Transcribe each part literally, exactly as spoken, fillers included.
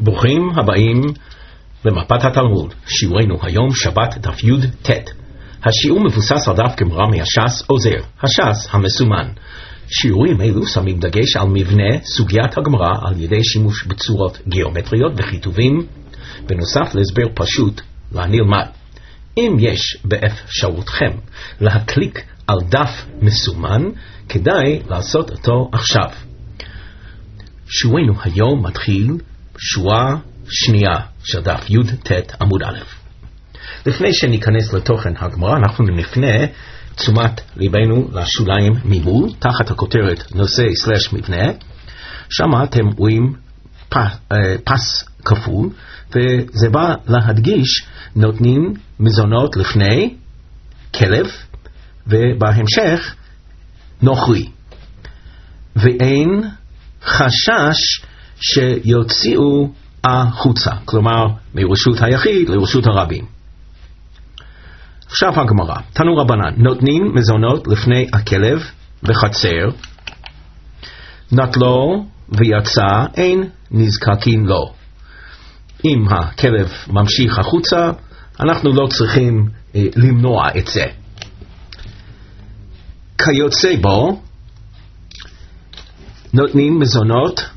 ברוכים הבאים למפת התלמוד. שיעורנו היום שבת דף י' ט'. השיעור מבוסס על דף גמרא מהש"ס עוזר, הש"ס המסומן. שיעורים אלו שמים דגש על מבנה סוגיית הגמרא על ידי שימוש בצורות גיאומטריות וכיתובים, בנוסף להסבר פשוט לנלמד. אם יש באפשרותכם להקליק על דף מסומן, כדאי לעשות אותו עכשיו. שיעורנו היום מתחיל שורה שנייה של דף י' ט' עמוד א'. לפני שניכנס לתוכן הגמרא, אנחנו נפנה תשומת ליבנו לשוליים ממול, תחת הכותרת נושא סלש מבנה. שם אתם רואים פס כפול, וזה בא להדגיש נותנים מזונות לפני כלב, ובהמשך נוכרי. ואין חשש שיוציאו החוצה, כלומר מרשות היחיד לרשות הרבים. עכשיו הגמרא, תנו רבנן, נותנים מזונות לפני הכלב בחצר, נטלו ויצא, אין נזקקים לו. אם הכלב ממשיך החוצה, אנחנו לא צריכים אה, למנוע את זה. כיוצא בו, נותנים מזונות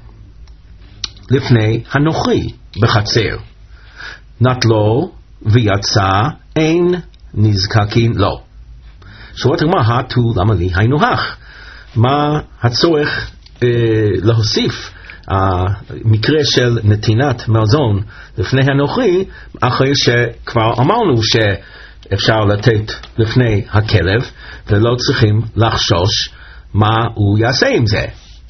לפני הנוכרי בחצר, נטלו ויצא, אין נזקקים לו. שורת הגמרא, התו למה לי היינו הך. מה הצורך אה, להוסיף המקרה של נתינת מזון לפני הנוכרי, אחרי שכבר אמרנו שאפשר לתת לפני הכלב, ולא צריכים לחשוש מה הוא יעשה עם זה.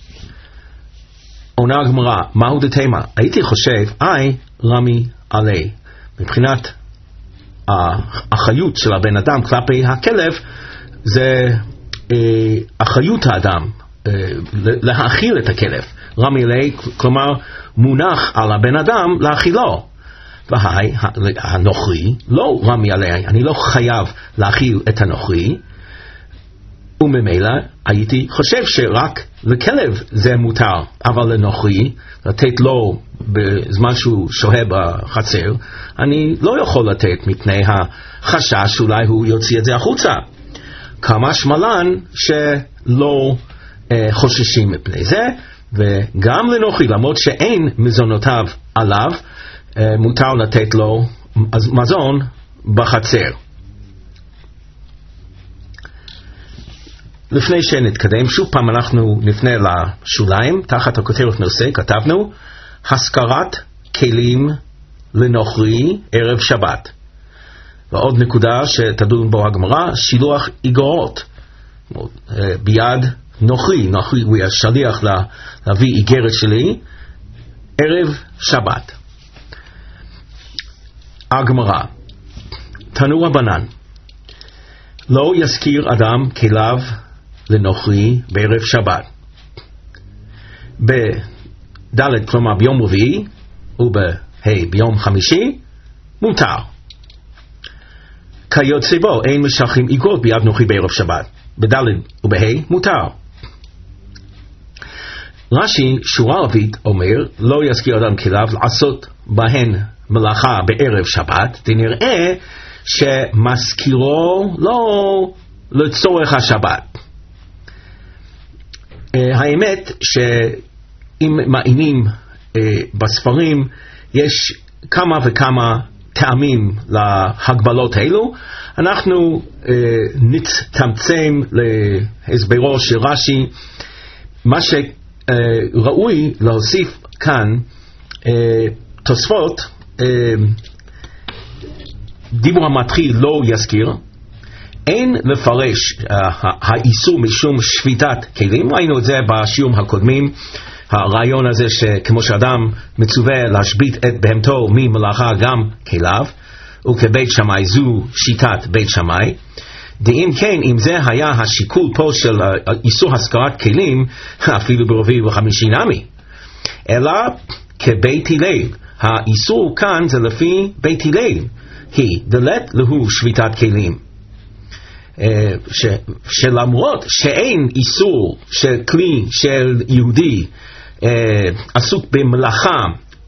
עונה הגמרא, מהו דתימה? הייתי חושב, אי רמי עלי. מבחינת האחריות של הבן אדם כלפי הכלב, זה אה, אחריות האדם אה, להאכיל את הכלב. רמי עלי, כלומר מונח על הבן אדם להאכילו. והי, הנוכרי, לא רמי עלי, אני לא חייב להאכיל את הנוכרי, וממילא הייתי חושב שרק לכלב זה מותר, אבל לנוכרי, לתת לו בזמן שהוא שוהה בחצר, אני לא יכול לתת מפני החשש שאולי הוא יוציא את זה החוצה. כמה שמלן שלא אה, חוששים מפני זה, וגם לנוכרי, למרות שאין מזונותיו עליו, אה, מותר לתת לו מזון בחצר. לפני שנתקדם, שוב פעם אנחנו נפנה לשוליים, תחת הכותרת נושא, כתבנו, השכרת כלים לנוכרי ערב שבת. ועוד נקודה שתדון בו הגמרא, שילוח איגרות, ביד נוכרי, נוכרי הוא השליח להביא איגרת שלי, ערב שבת. הגמרא, תנו רבנן, לא יזכיר אדם כליו לנוכרי בערב שבת. בד' כלומר ביום רביעי ובה' ביום חמישי מותר. כיוצא בו אין משכים איגרות ביד נוכרי בערב שבת. בד' ובה' מותר. רש"י שורה רביעית אומר לא יזכיר אדם כליו לעשות בהן מלאכה בערב שבת, ונראה שמזכירו לא לצורך השבת. האמת שאם מעיינים בספרים יש כמה וכמה טעמים להגבלות האלו. אנחנו נצטמצם להסברו של רש"י. מה שראוי להוסיף כאן, תוספות דיבור המתחיל לא יזכיר, אין לפרש uh, האיסור משום שביתת כלים. ראינו את זה בשיעורים הקודמים, הרעיון הזה שכמו שאדם מצווה להשבית את בהמתו ממלאכה גם כליו, וכבית שמאי זו שיטת בית שמאי. דאם כן, אם זה היה השיקול פה של uh, איסור השכרת כלים, אפילו ברביעי וחמישי נמי, אלא כבית הלל. האיסור כאן זה לפי בית הלל, היא דלת להו שביתת כלים. ש, שלמרות שאין איסור של כלי של יהודי עסוק במלאכה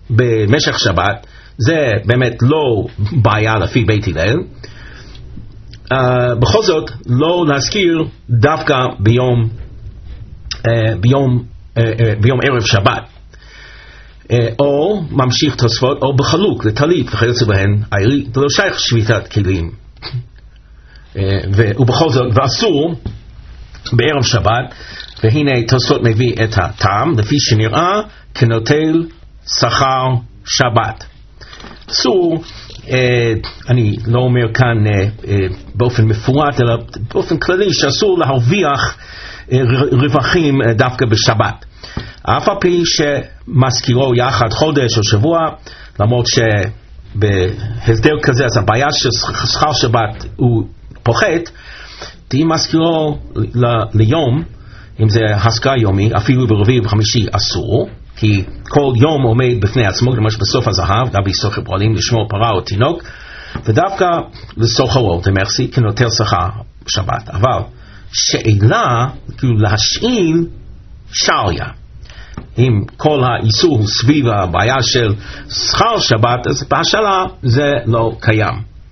במשך שבת, זה באמת לא בעיה לפי בית הלל. Uh, בכל זאת, לא להזכיר דווקא ביום, uh, ביום, uh, uh, ביום ערב שבת. Uh, או ממשיך תוספות, או בחלוק, לטלית וכיוצא בהן, העירי, זה לא שייך שביתת כלים. Uh, ו- ובכל זאת, ואסור בערב שבת, והנה תוספות מביא את הטעם, לפי שנראה כנוטל שכר שבת. אסור, אה, אני לא אומר כאן אה, אה, באופן מפורט, אלא באופן כללי, שאסור להרוויח אה, רווחים אה, דווקא בשבת. אף על פי שמזכירו יחד חודש או שבוע, למרות שבהסדר כזה, אז הבעיה של שכר שבת הוא פוחת, תהי מזכירו ל- ליום, אם זה השכר יומי, אפילו ברביעי ובחמישי אסור, כי כל יום עומד בפני עצמו, למשל בסוף הזהב, גם בסוף הפועלים לשמור פרה או תינוק, ודווקא לסוחרו, דמרסי, כנוטל שכר שבת. אבל שאלה, כאילו להשאיל שעריה. אם כל האיסור הוא סביב הבעיה של שכר שבת, אז בהשאלה זה לא קיים.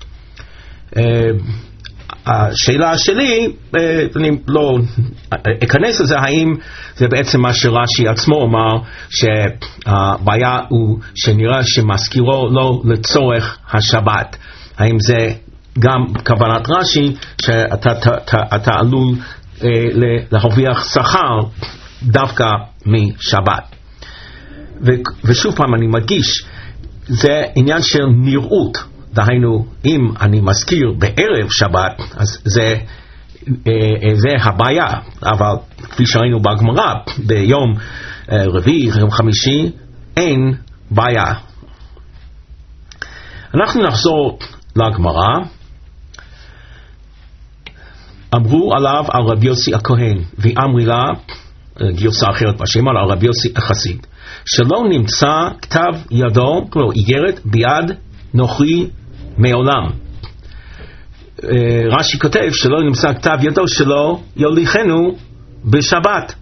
השאלה שלי, אני לא אכנס לזה, האם זה בעצם מה שרש"י עצמו אומר, שהבעיה הוא שנראה שמזכירו לא לצורך השבת. האם זה גם כוונת רש"י, שאתה אתה, אתה עלול אה, להרוויח שכר דווקא משבת. ו, ושוב פעם אני מדגיש, זה עניין של נראות. דהיינו, אם אני מזכיר בערב שבת, אז זה, זה הבעיה. אבל כפי שראינו בגמרא, ביום רביעי, יום חמישי, אין בעיה. אנחנו נחזור לגמרא. אמרו עליו על רבי יוסי הכהן, ואמרי לה, גרסה אחרת בשם, על רבי יוסי החסיד, שלא נמצא כתב ידו, כלומר איגרת, ביד נוכרי מעולם. רש"י כותב שלא נמצא כתב ידו שלו יוליכנו בשבת.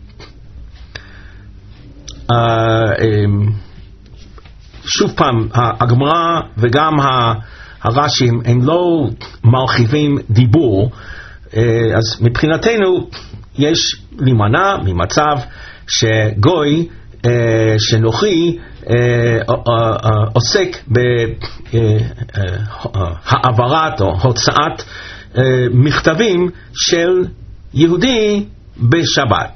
שוב פעם, הגמרא וגם הרש"י הם לא מרחיבים דיבור, אז מבחינתנו יש להימנע ממצב שגוי שנוכרי עוסק בהעברת או הוצאת מכתבים של יהודי בשבת.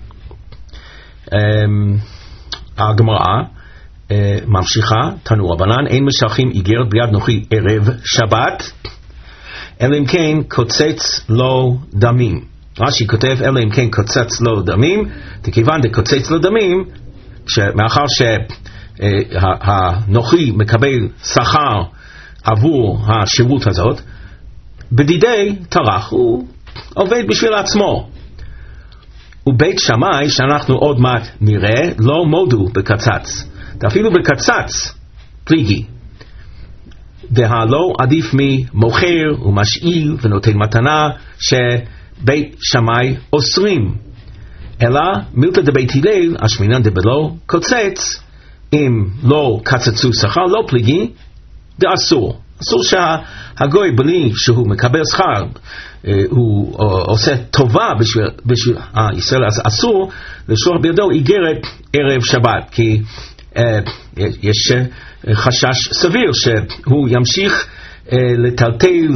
הגמרא ממשיכה, תנו רבנן, אין משלחים איגרת ביד נוכרי ערב שבת, אלא אם כן קוצץ לו דמים. רש"י כותב, אלא אם כן קוצץ לו דמים, וכיוון דקוצץ לו דמים, מאחר שהנוכרי מקבל שכר עבור השירות הזאת, בדידי טרח, הוא עובד בשביל עצמו. ובית שמאי, שאנחנו עוד מעט נראה, לא מודו בקצץ. אפילו בקצץ פליגי. דהלא עדיף ממוכר ומשאיל ונותן מתנה שבית שמאי אוסרים. אלא מילתא דבית הלל, אשמינן דבלא קוצץ, אם לא קצצו שכר, לא פליגי, דאסור. אסור שהגוי בלי שהוא מקבל שכר, הוא עושה טובה בשביל, בשביל ישראל, אז אסור לשלוח בידו איגרת ערב שבת, כי יש חשש סביר שהוא ימשיך לטלטל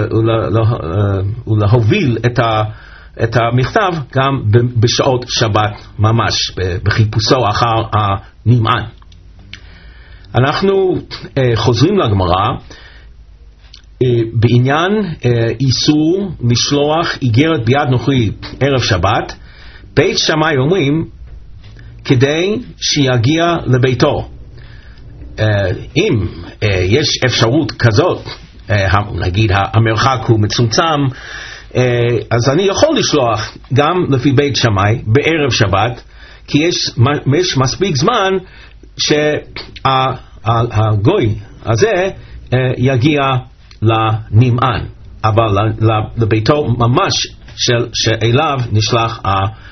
ולהוביל את ה את המכתב גם בשעות שבת ממש, בחיפושו אחר הנמען. אנחנו חוזרים לגמרא בעניין איסור לשלוח איגרת ביד נוכרי ערב שבת. בית שמאי אומרים כדי שיגיע לביתו. אם יש אפשרות כזאת, נגיד המרחק הוא מצומצם, אז אני יכול לשלוח גם לפי בית שמאי בערב שבת, כי יש, יש מספיק זמן שהגוי הזה יגיע לנמען, אבל לביתו ממש של, שאליו נשלח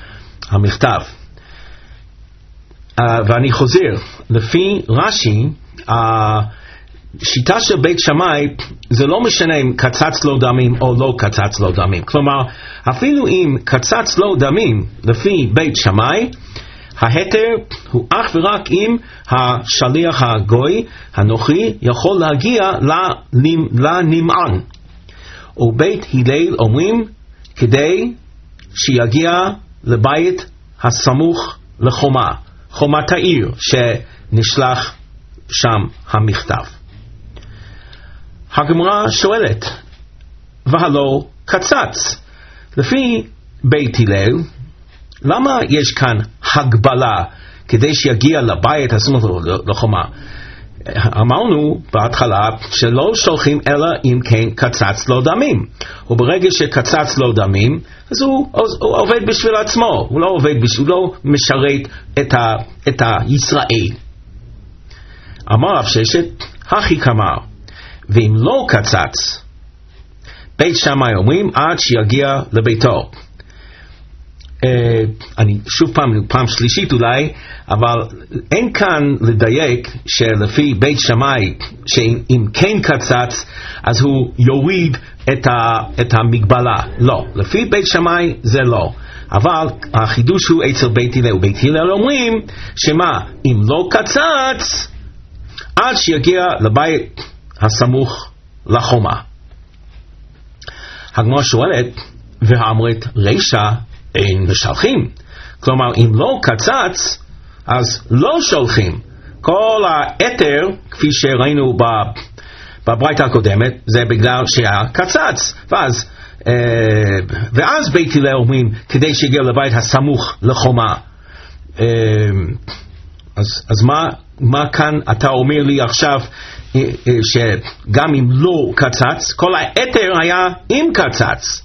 המכתב. ואני חוזר, לפי רש"י, השיטה של בית שמאי זה לא משנה אם קצץ לו דמים או לא קצץ לו דמים. כלומר, אפילו אם קצץ לו דמים לפי בית שמאי, ההתר הוא אך ורק אם השליח הגוי הנוכרי יכול להגיע לנמען. ובית הלל אומרים כדי שיגיע לבית הסמוך לחומה, חומת העיר שנשלח שם המכתב. הגמרא שואלת, והלא קצץ, לפי בית הלל, למה יש כאן הגבלה כדי שיגיע לבית הסמוך לחומה? אמרנו בהתחלה שלא שולחים אלא אם כן קצץ לו דמים, וברגע שקצץ לו דמים אז הוא, הוא עובד בשביל עצמו, הוא לא עובד בשביל, הוא לא משרת את, ה, את הישראל. אמר רב ששת, הכי כמר, ואם לא קצץ, בית שמאי אומרים עד שיגיע לביתו. Uh, אני שוב פעם, פעם שלישית אולי, אבל אין כאן לדייק שלפי בית שמאי שאם כן קצץ אז הוא יוריד את, ה, את המגבלה. לא, לפי בית שמאי זה לא. אבל החידוש הוא אצל בית הלל, ובית הלל אומרים שמה, אם לא קצץ עד שיגיע לבית הסמוך לחומה. הגמרא שואלת, והאמרת רישא אין משלחים. כלומר, אם לא קצץ, אז לא שולחים. כל היתר, כפי שראינו בברייתא הקודמת, זה בגלל שהיה קצץ. ואז, אה, ואז בית הלל אומרים, כדי שיגיע לבית הסמוך לחומה. אה, אז, אז מה, מה כאן אתה אומר לי עכשיו, אה, אה, שגם אם לא קצץ, כל היתר היה אם קצץ.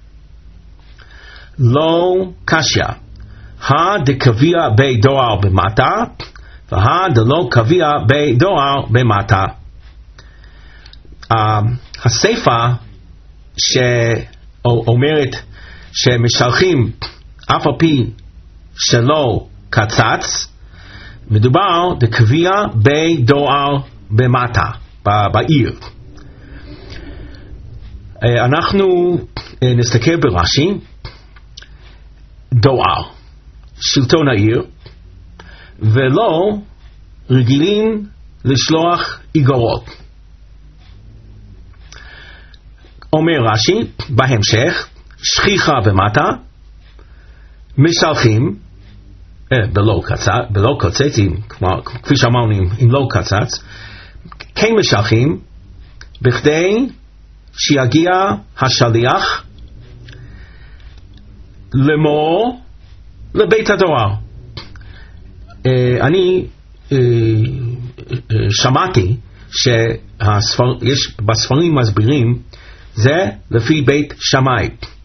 לא קשיא, הדקביע בדואר במטה, והדלא קביע בדואר במטה. Uh, הסיפה שאומרת שמשלחים אף על פי שלא קצץ, מדובר דקביע בדואר במטה, בעיר. Uh, אנחנו uh, נסתכל ברש"י. דואר, שלטון העיר, ולא רגילים לשלוח איגרות. אומר רש"י בהמשך, שכיחה במטה, משלחים, אה, בלא קצץ, בלא קצץ, כפי שאמרנו, אם לא קצץ, כן משלחים, בכדי שיגיע השליח לאמור לבית הדואר. Uh, אני uh, uh, שמעתי שיש בספרים מסבירים זה לפי בית שמאי,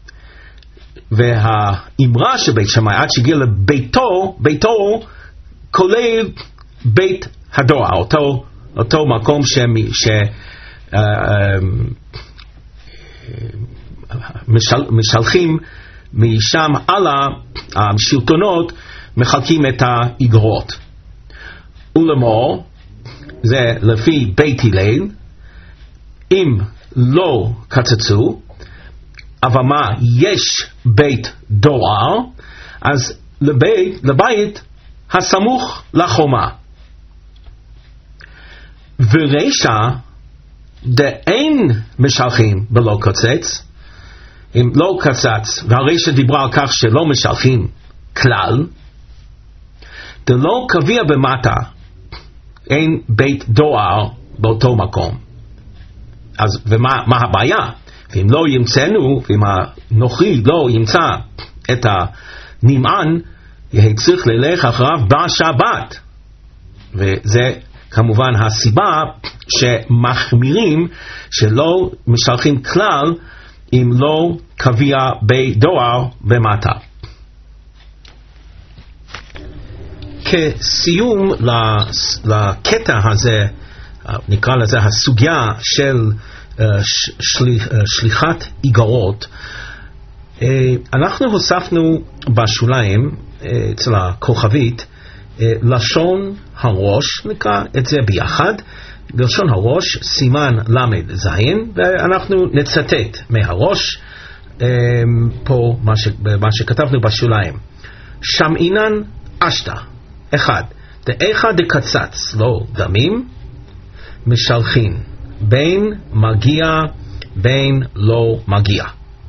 והאמרה של בית שמאי עד שהגיע לביתו, ביתו כולל בית הדואר, אותו, אותו מקום שמי, ש, uh, uh, משל, משלחים משם הלאה, השלטונות מחלקים את האיגרות. ולאמור, זה לפי בית הלל, אם לא קצצו, אבל מה, יש בית דואר, אז לבית, לבית הסמוך לחומה. ורישא דאין משלחים בלא קצץ, אם לא קצץ, והרישא דיברה על כך שלא משלחים כלל, דלא קביע במטה, אין בית דואר באותו מקום. אז ומה מה הבעיה? ואם לא ימצאנו, ואם הנוכרי לא ימצא את הנמען, יהיה צריך ללך אחריו בשבת. וזה כמובן הסיבה שמחמירים שלא משלחים כלל אם לא קביע בדואר במטה. כסיום לקטע הזה, נקרא לזה הסוגיה של שליחת איגרות, אנחנו הוספנו בשוליים אצל הכוכבית לשון הראש, נקרא את זה ביחד, לשון הראש, סימן למד זין, ואנחנו נצטט מהראש, פה מה, ש, מה שכתבנו בשוליים. שמעינן אשתא, אחד, דאיכא דקצץ לו דמים, משלחין, בין מגיע, בין לא מגיע.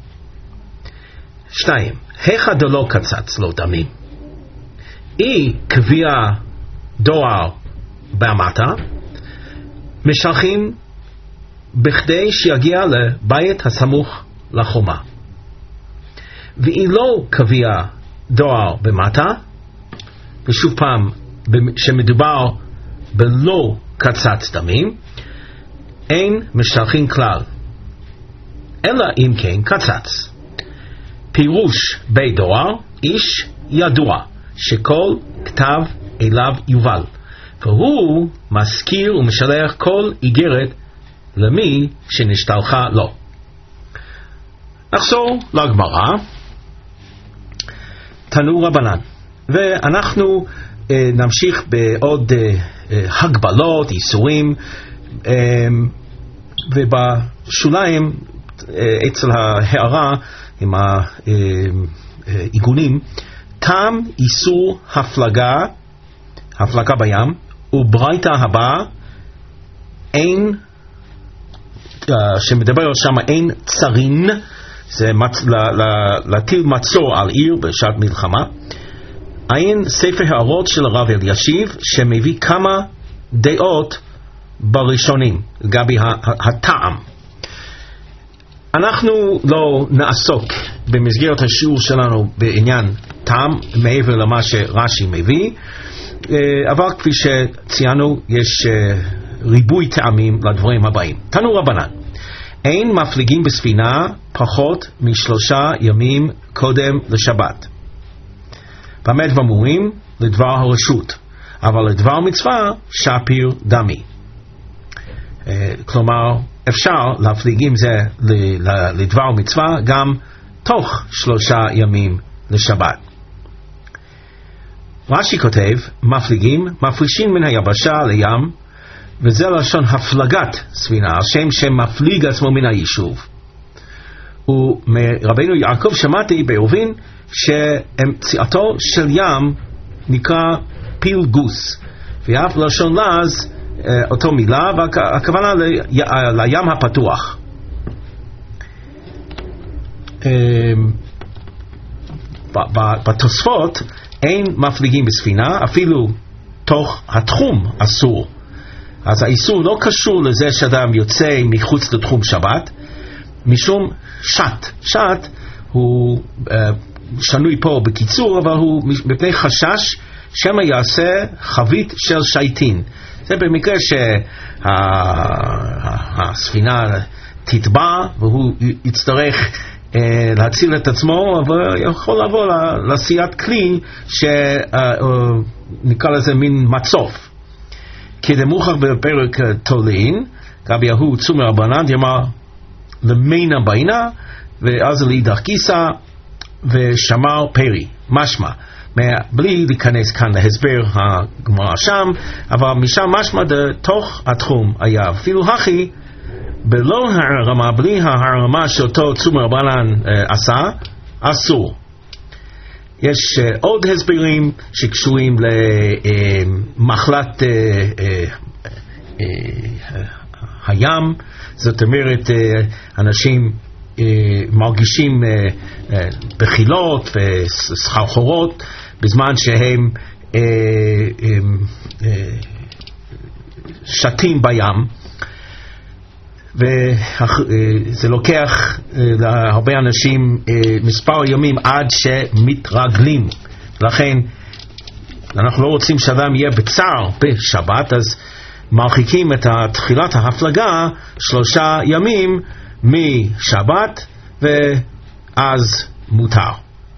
שתיים, היכא דלא קצץ לו דמים, אי קביע דואר במטה, משלחין בכדי שיגיע לבית הסמוך לחומה. ואם לא קביע דואר במטה, ושוב פעם שמדובר בלא קצץ דמים, אין משלחין כלל, אלא אם כן קצץ. פירוש בי דואר, איש ידוע שכל כתב אליו יובל, והוא מזכיר ומשלח כל איגרת למי שנשתלחה לו. נחזור לגמרא, תנו רבנן, ואנחנו אה, נמשיך בעוד אה, אה, הגבלות, איסורים, אה, ובשוליים אה, אצל ההערה עם העיגונים, תם איסור הפלגה, הפלגה בים, וברייתא הבאה, אין, uh, שמדבר שם אין צרין, זה מצ, ל, ל, להטיל מצור על עיר בשעת מלחמה. אין ספר הערות של הרב אלישיב, שמביא כמה דעות בראשונים, לגבי הטעם. אנחנו לא נעסוק במסגרת השיעור שלנו בעניין טעם, מעבר למה שרש"י מביא, אבל כפי שציינו, יש ריבוי טעמים לדברים הבאים. תנו רבנן, אין מפליגים בספינה פחות משלושה ימים קודם לשבת. במה דברים אמורים? לדבר הרשות, אבל לדבר מצווה שפיר דמי. כלומר, אפשר להפליג עם זה לדבר מצווה גם תוך שלושה ימים לשבת. רש"י כותב, מפליגים, מפלישים מן היבשה לים, וזה לשון הפלגת ספינה, השם שמפליג עצמו מן היישוב. ומרבנו יעקב שמעתי בעובין, שמציאתו של ים נקרא פילגוס, ואף לשון לז, אותו מילה, והכוונה לים הפתוח. בתוספות אין מפליגים בספינה, אפילו תוך התחום אסור. אז האיסור לא קשור לזה שאדם יוצא מחוץ לתחום שבת, משום שת. שת הוא שנוי פה בקיצור, אבל הוא מפני חשש שמא יעשה חבית של שייטין. זה במקרה שהספינה תטבע והוא יצטרך להציל את עצמו, אבל יכול לבוא לעשיית כלי שנקרא לזה מין מצוף. כדמוכח בפרק תולין, גבי ההוא צומר רבנן, יאמר למינה בינה, ואז לאידך גיסא, ושמר פרי, משמע. בלי להיכנס כאן להסבר הגמרא שם, אבל משם משמע תוך התחום היה. אפילו הכי, בלא הרמה, בלי הרמה שאותו צומר רבנן עשה, אסור. יש עוד הסברים שקשורים למחלת הים, זאת אומרת אנשים מרגישים בחילות וסחרחורות בזמן שהם שתים בים, וזה לוקח להרבה אנשים מספר ימים עד שמתרגלים. לכן אנחנו לא רוצים שאדם יהיה בצער בשבת, אז מרחיקים את תחילת ההפלגה שלושה ימים משבת, ואז מותר.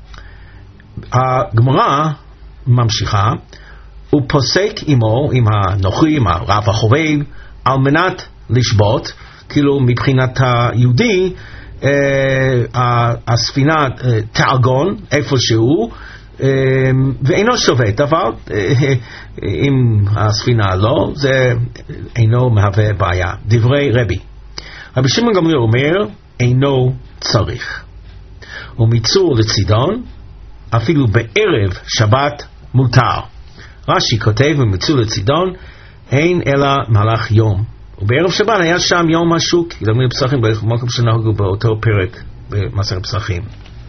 הגמרא ממשיכה, הוא פוסק עמו, עם הנוכרי, עם הרב החובב, על מנת לשבות, כאילו מבחינת היהודי, אה, הספינה אה, תעגון איפשהו, ואינו שובת, אבל אם הספינה לא, זה אינו מהווה בעיה. דברי רבי. רבי שמעון גמליאל אומר, אינו צריך. ומצור לצידון, אפילו בערב שבת מותר. רש"י כותב במצור לצידון, אין אלא מהלך יום. ובערב שבת היה שם יום השוק, גמליאל פסחים במקום שנהגו באותו פרק במסכת פסחים.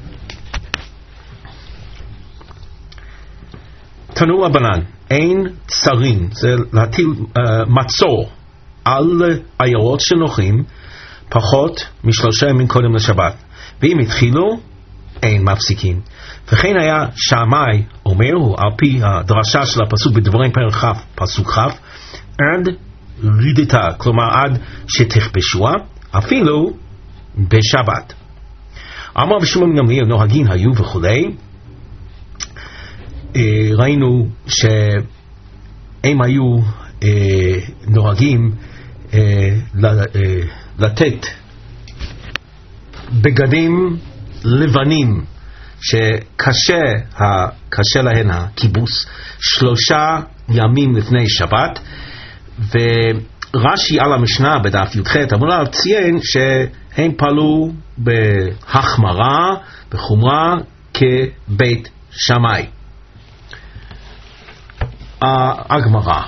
תנו רבנן, אין צרים, זה להטיל uh, מצור על עיירות שנוחים פחות משלושה ימים קודם לשבת. ואם התחילו, אין מפסיקים. וכן היה שמאי אומר, הוא על פי הדרשה של הפסוק בדברים פרק כ' פסוק כ', עד רידתה, כלומר עד שתכבשוה, אפילו בשבת. אמר רבי שמעון גמליאל, נוהגים היו וכולי, ראינו שהם היו נוהגים לתת בגדים לבנים שקשה קשה להן הכיבוס שלושה ימים לפני שבת, ורש"י על המשנה בדף י"ח אמר ציין שהם פעלו בהחמרה בחומרה כבית שמאי. הגמרא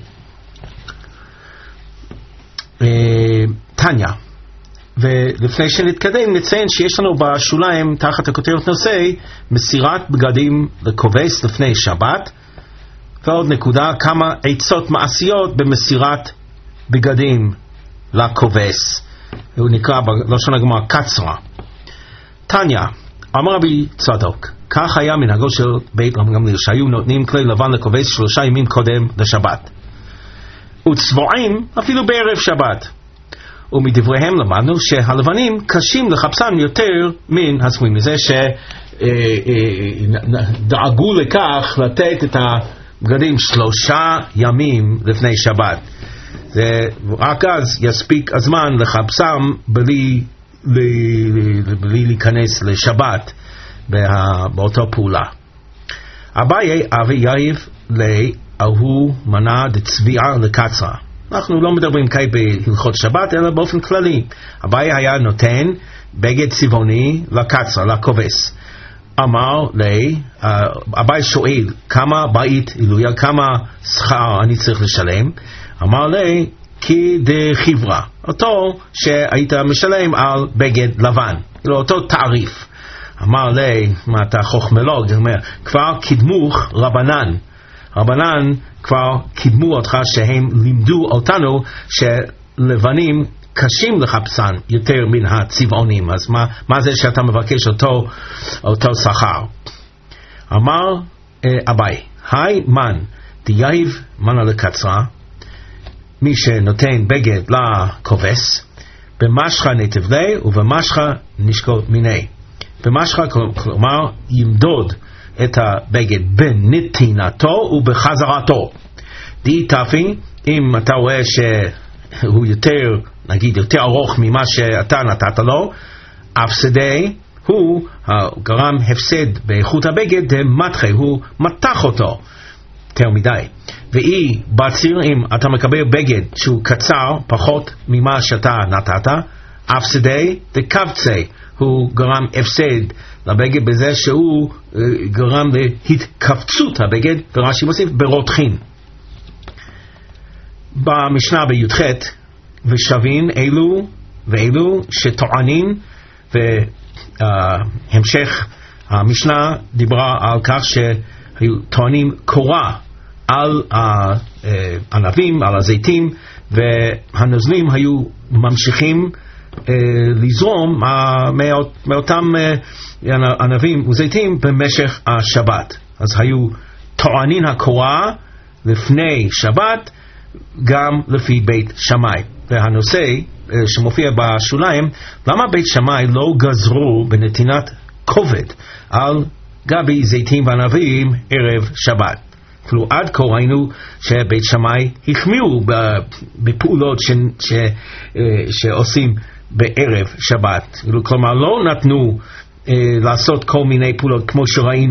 תניא, ולפני שנתקדם נציין שיש לנו בשוליים תחת הכותרת נושא מסירת בגדים לכובס לפני שבת, ועוד נקודה כמה עצות מעשיות במסירת בגדים לכובס, הוא נקרא בלשון הגמרא קצרה. תניא, אמר רבי צדוק, כך היה מנהגו של בית רבי גמליאל, שהיו נותנים כלי לבן לכובס שלושה ימים קודם לשבת, וצבועים אפילו בערב שבת. ומדבריהם למדנו שהלבנים קשים לחפשם יותר מן הסמויים, לזה שדאגו לכך לתת את הבגדים שלושה ימים לפני שבת, רק אז יספיק הזמן לחפשם בלי, בלי להיכנס לשבת באותה פעולה. אביי אבי יאיב לי אהו מנה דצביעה לקצרה. אנחנו לא מדברים כאן בהלכות שבת, אלא באופן כללי. אביי היה נותן בגד צבעוני לקצרה, לכובס. אמר לי, אביי שואל, כמה בית אלויה, כמה שכר אני צריך לשלם? אמר לי, כי דחברה, אותו שהיית משלם על בגד לבן, אותו תעריף. אמר לי, מה אתה חוכמולוג? כבר קידמוך רבנן. רבנן כבר קידמו אותך שהם לימדו אותנו שלבנים קשים לחפשן יותר מן הצבעונים, אז מה, מה זה שאתה מבקש אותו, אותו שכר? אמר אביי, היי מן דייב מנה לקצרה, מי שנותן בגד לכובס, במשחה נתב לי ובמשחה נשקול מיני. במשחה כלומר ימדוד את הבגד בנתינתו ובחזרתו. די תפי, אם אתה רואה שהוא יותר, נגיד יותר ארוך ממה שאתה נתת לו, הפסדי, הוא גרם הפסד באיכות הבגד, מתחי, הוא מתח אותו יותר מדי. ואי בציר, אם אתה מקבל בגד שהוא קצר פחות ממה שאתה נתת, הפסדי וקבצי, הוא גרם הפסד לבגד בזה שהוא uh, גרם להתכווצות הבגד, ורש"י מוסיף ברותחין. במשנה בי"ח, ושווין אלו ואלו שטוענים, והמשך uh, המשנה דיברה על כך שהיו טוענים קורה על הענבים, על הזיתים, והנוזלים היו ממשיכים לזרום מאותם ענבים וזיתים במשך השבת. אז היו טוענים הקורה לפני שבת גם לפי בית שמאי. והנושא שמופיע בשוליים, למה בית שמאי לא גזרו בנתינת כובד על גבי זיתים וענבים ערב שבת? כאילו עד כה ראינו שבית שמאי החמירו בפעולות ש, ש, שעושים בערב שבת. כלומר לא נתנו אה, לעשות כל מיני פעולות כמו שראינו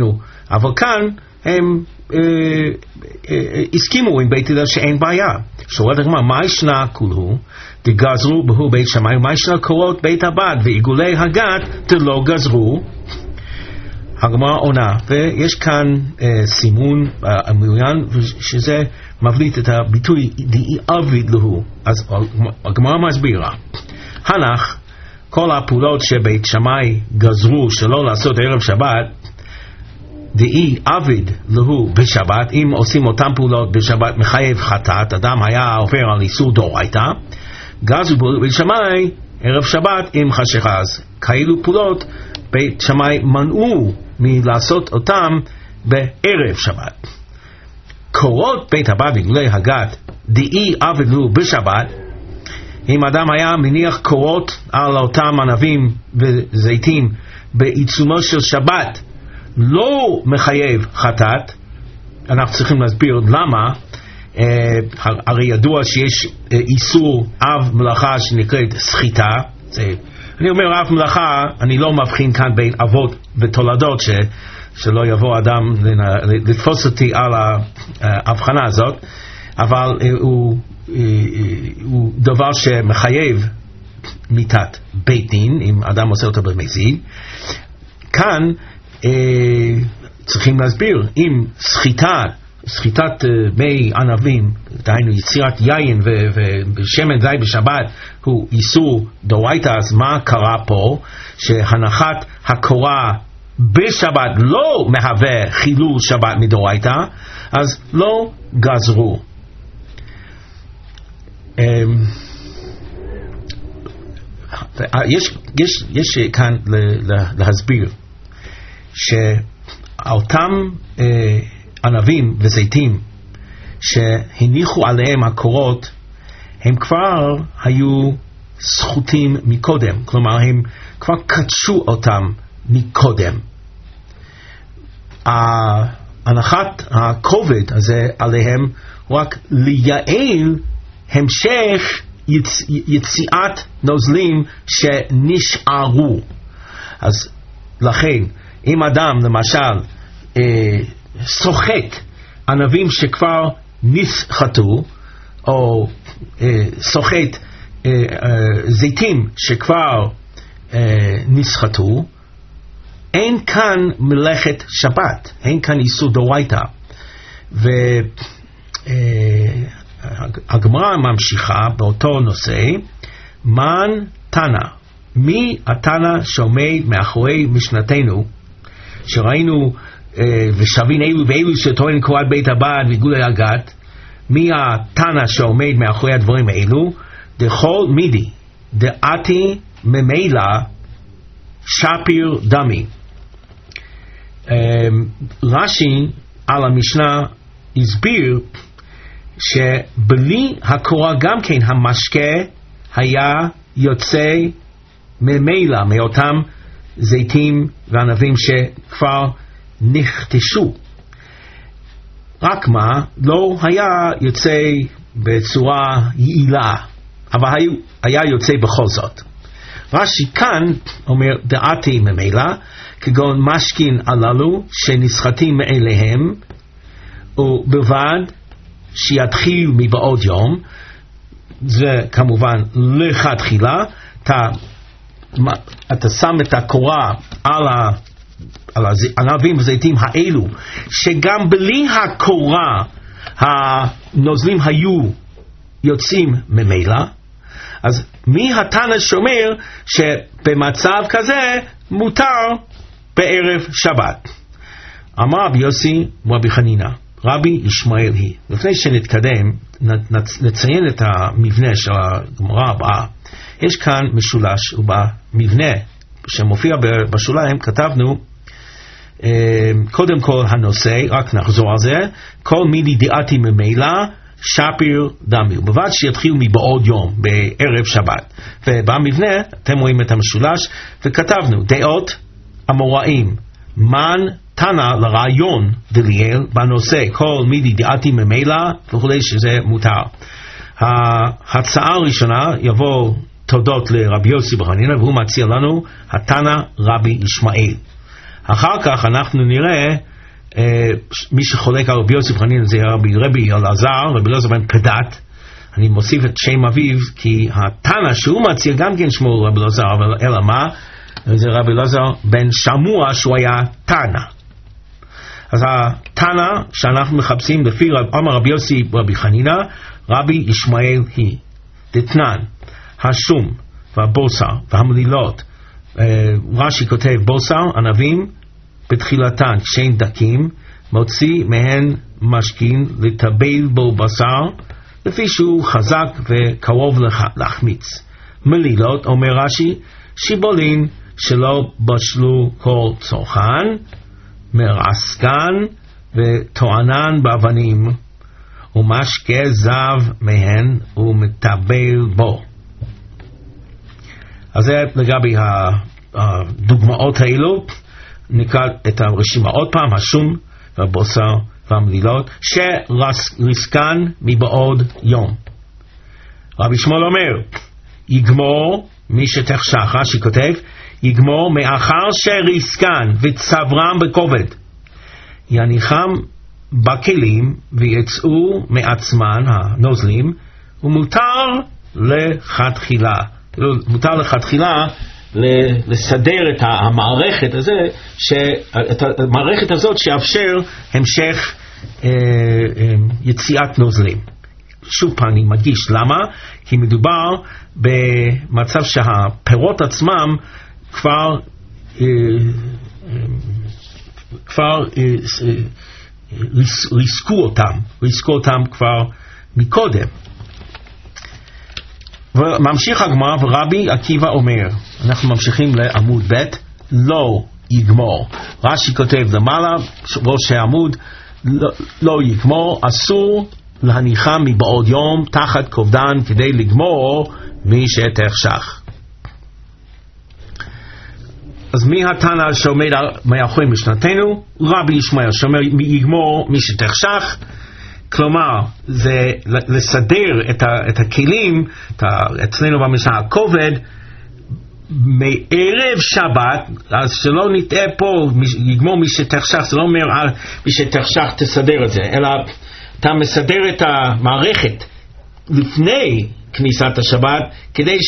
אבל כאן הם אה, אה, הסכימו עם בית הלל שאין בעיה. שואלת הגמרא, מה ישנה כולו דגזרו בהו בית שמאי, מה ישנה קורות בית הבד ועיגולי הגת דלא גזרו? הגמרא עונה, ויש כאן אה, סימון אה, מעוין, שזה מבליט את הביטוי דאי עביד להו. אז הגמרא מסבירה, הנח כל הפעולות שבית שמאי גזרו שלא לעשות ערב שבת, דאי עביד להו בשבת, אם עושים אותם פעולות בשבת מחייב חטאת, אדם היה עובר על איסור דאורייתא, גזרו בית שמאי ערב שבת עם חשיכה. אז כאלו פעולות בית שמאי מנעו מלעשות אותם בערב שבת. קורות בית הבד ועיגולי הגת דאי עביד להו בשבת, אם אדם היה מניח קורות על אותם ענבים וזיתים בעיצומו של שבת, לא מחייב חטאת. אנחנו צריכים להסביר למה. אה, הרי ידוע שיש אה, איסור אב מלאכה שנקראת סחיטה. זה, אני אומר אב מלאכה, אני לא מבחין כאן בין אבות ותולדות, ש, שלא יבוא אדם לתפוס אותי על ההבחנה הזאת, אבל אה, הוא, אה, הוא דבר שמחייב מיתת בית דין, אם אדם עושה אותו במזיד. כאן Uh, צריכים להסביר, אם סחיטה, סחיטת uh, מי ענבים, דהיינו יצירת יין ושמן זית בשבת, הוא איסור דאורייתא, אז מה קרה פה? שהנחת הקורה בשבת לא מהווה חילול שבת מדאורייתא, אז לא גזרו. Um, יש, יש, יש כאן להסביר שאותם אה, ענבים וזיתים שהניחו עליהם הקורות, הם כבר היו זכותים מקודם, כלומר הם כבר קדשו אותם מקודם. הנחת הכובד הזה עליהם רק לייעל המשך יצ... יציאת נוזלים שנשארו. אז לכן אם אדם למשל אה, סוחט ענבים שכבר נסחטו, או אה, סוחט אה, אה, זיתים שכבר אה, נסחטו, אין כאן מלאכת שבת, אין כאן איסור דאורייתא. והגמרא ממשיכה באותו נושא, מן תנא, מי התנא שעומד מאחורי משנתנו, שראינו אה, ושבין אלו ואלו שטוען קורת בית הבד ועיגולי הגת, מי התנא שעומד מאחורי הדברים האלו? דכל מידי דעתי ממילא שפיר דמי. אה, רש"י על המשנה הסביר שבלי הקורה גם כן המשקה היה יוצא ממילא מאותם זיתים וענבים שכבר נכתשו. רק מה, לא היה יוצא בצורה יעילה, אבל היה, היה יוצא בכל זאת. רש"י כאן אומר דעתי ממילא, כגון משכין הללו שנסחטים מאליהם, ובלבד שיתחיל מבעוד יום, זה כמובן לכתחילה, אתה אתה שם את הקורה על, ה, על הענבים וזיתים האלו, שגם בלי הקורה הנוזלים היו יוצאים ממילא. אז מי התנא שאומר שבמצב כזה מותר בערב שבת? אמר רבי יוסי ורבי חנינא, רבי ישמעאל היא. לפני שנתקדם נציין את המבנה של הגמרא הבאה. יש כאן משולש, ובמבנה שמופיע בשוליים כתבנו קודם כל הנושא, רק נחזור על זה, כל מידי דעתי ממילא שפיר דמי, ובלבד שיתחיל מבעוד יום בערב שבת. ובמבנה אתם רואים את המשולש, וכתבנו דעות המוראים מן תנא לרעיון דליאל בנושא כל מידי דעתי ממילא וכו', שזה מותר. ההצעה הראשונה יבוא תודות לרבי יוסי בחנינא, והוא מציע לנו התנא רבי ישמעאל. אחר כך אנחנו נראה מי שחולק על רבי יוסף חנינא זה רבי רבי אלעזר, רבי אלעזר בן פדת. אני מוסיף את שם אביו כי התנא שהוא מציע גם כן שמו רבי אלעזר, אבל אלא מה? זה רבי אלעזר בן שמוע שהוא היה תנא. אז התנא שאנחנו מחפשים לפי אמר רבי יוסי רבי חנינא, רבי ישמעאל היא דתנן, השום והבוסר והמלילות. רש"י כותב בוסר, ענבים בתחילתן כשהן דקים, מוציא מהן משכין לטבל בו בשר, לפי שהוא חזק וקרוב להחמיץ. מלילות, אומר רש"י, שיבולין שלא בשלו כל צורכן, מרסקן וטוענן באבנים, ומשקה זב מהן ומטבל בו. אז זה לגבי הדוגמאות האלו. נקרא את הרשימה עוד פעם, השום והבוסר והמלילות, שריסקן מבעוד יום. רבי שמואל אומר, יגמור מי שתחשך, רש"י כותב, יגמור מאחר שריסקן וצברם בכובד, יניחם בכלים ויצאו מעצמן הנוזלים, ומותר לכתחילה, מותר לכתחילה לסדר את המערכת הזה, את המערכת הזאת שיאפשר המשך יציאת נוזלים. שוב פעם אני מדגיש, למה? כי מדובר במצב שהפירות עצמם כבר כבר ריסקו אותם, ריסקו אותם כבר מקודם. וממשיך הגמרא, ורבי עקיבא אומר, אנחנו ממשיכים לעמוד ב', לא יגמור. רש"י כותב למעלה, ראש העמוד, לא, לא יגמור, אסור להניחם מבעוד יום תחת כובדן כדי לגמור מי שתחשך. אז מי התנא שעומד מאחורי משנתנו? רבי ישמעאל שאומר יגמור מי שתחשך, כלומר זה לסדר את, ה, את הכלים, את ה, אצלנו במשנה הכובד, מערב שבת, אז שלא נטעה פה, יגמור מי שתחשך, זה לא אומר מי שתחשך תסדר את זה, אלא אתה מסדר את המערכת לפני כניסת השבת, כדי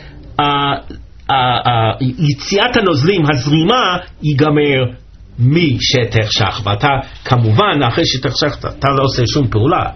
שיציאת הנוזלים, הזרימה, ייגמר מי שתחשך, ואתה כמובן אחרי שתחשך אתה לא עושה שום פעולה.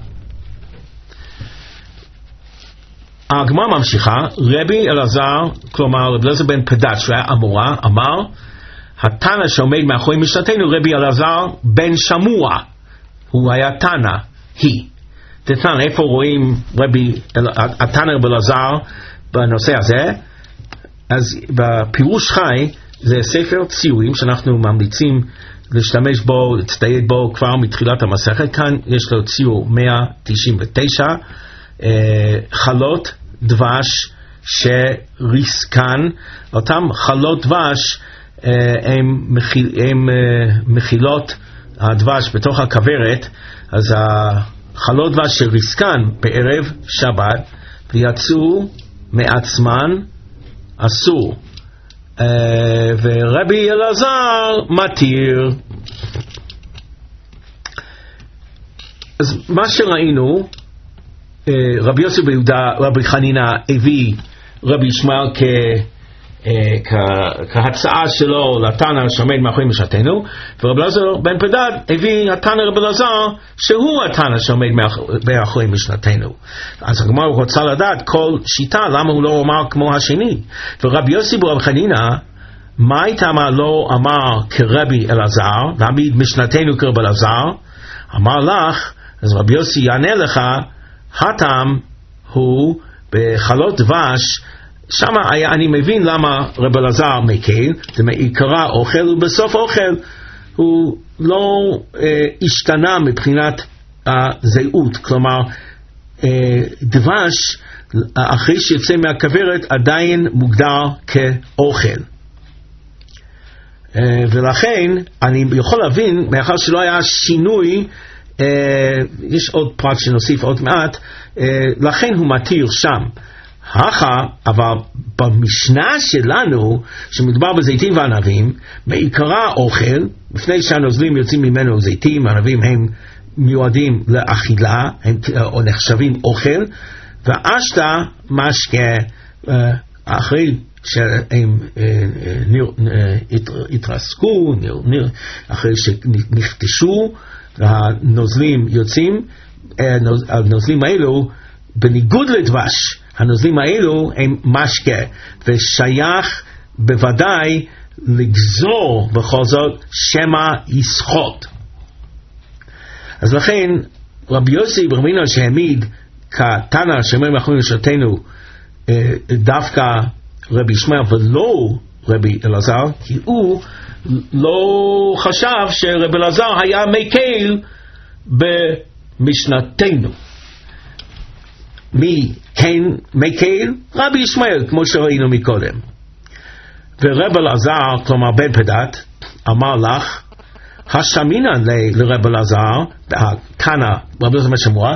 הגמרא ממשיכה, רבי אלעזר, כלומר רבי אלעזר בן פדת שהיה אמורה, אמר, התנא שעומד מאחורי משנתנו רבי אלעזר בן שמוע, הוא היה תנא, היא. תתנא, איפה רואים רבי, התנא רבי אלעזר בנושא הזה? אז בפירוש חי, זה ספר ציורים שאנחנו ממליצים להשתמש בו, להצטייד בו כבר מתחילת המסכת. כאן יש לו ציור מאה תשעים ותשע, אה, חלות דבש שריסקן. אותם חלות דבש אה, הם, מכיל, הם אה, מכילות הדבש בתוך הכוורת, אז החלות דבש שריסקן בערב שבת ויצאו מעצמן אסור. Uh, ורבי אלעזר מתיר. אז מה שראינו, uh, רבי יוסף ביהודה, רבי חנינא הביא רבי ישמעאל כ, uh, כ, כהצעה שלו לתנא שעומד מאחורי משנתנו, ורבי אלעזר בן פדת הביא התנא רבי אלעזר שהוא התנא שעומד מאחורי משנתנו. אז הגמרא רוצה לדעת כל שיטה למה הוא לא אמר כמו השני. ורבי יוסי ברבי חנינא, מה איתמה לא אמר כרבי אלעזר, להעמיד משנתנו כרבי אלעזר? אמר לך, אז רבי יוסי יענה לך, הטעם הוא בחלות דבש, שם היה, אני מבין למה רבי אלעזר מקל, זה מעיקרה אוכל, ובסוף אוכל הוא לא אה, השתנה מבחינת הזהות, כלומר אה, דבש אחרי שיוצא מהכוורת עדיין מוגדר כאוכל. Uh, ולכן אני יכול להבין, מאחר שלא היה שינוי, uh, יש עוד פרט שנוסיף עוד מעט, uh, לכן הוא מתיר שם. הכה, אבל במשנה שלנו, שמדובר בזיתים וענבים, בעיקרה אוכל, לפני שהנוזלים יוצאים ממנו זיתים, ענבים הם מיועדים לאכילה, הם או נחשבים אוכל, ואשתה משקה, אחרי שהם התרסקו, אחרי שנכתשו, הנוזלים יוצאים, הנוזלים האלו, בניגוד לדבש, הנוזלים האלו הם משקה, ושייך בוודאי לגזור בכל זאת שמא יסחוט. אז לכן רבי יוסי ברמינה שהעמיד כתנא שאומר מאחורי נשותנו דווקא רבי ישמעאל ולא רבי אלעזר, כי הוא לא חשב שרבי אלעזר היה מקל במשנתנו. מי כן מקל? רבי ישמעאל, כמו שראינו מקודם. ורבי אלעזר, כלומר בן פדת, אמר לך, השמינן לרבי אלעזר, תנא, רבי אלעזר משמוע,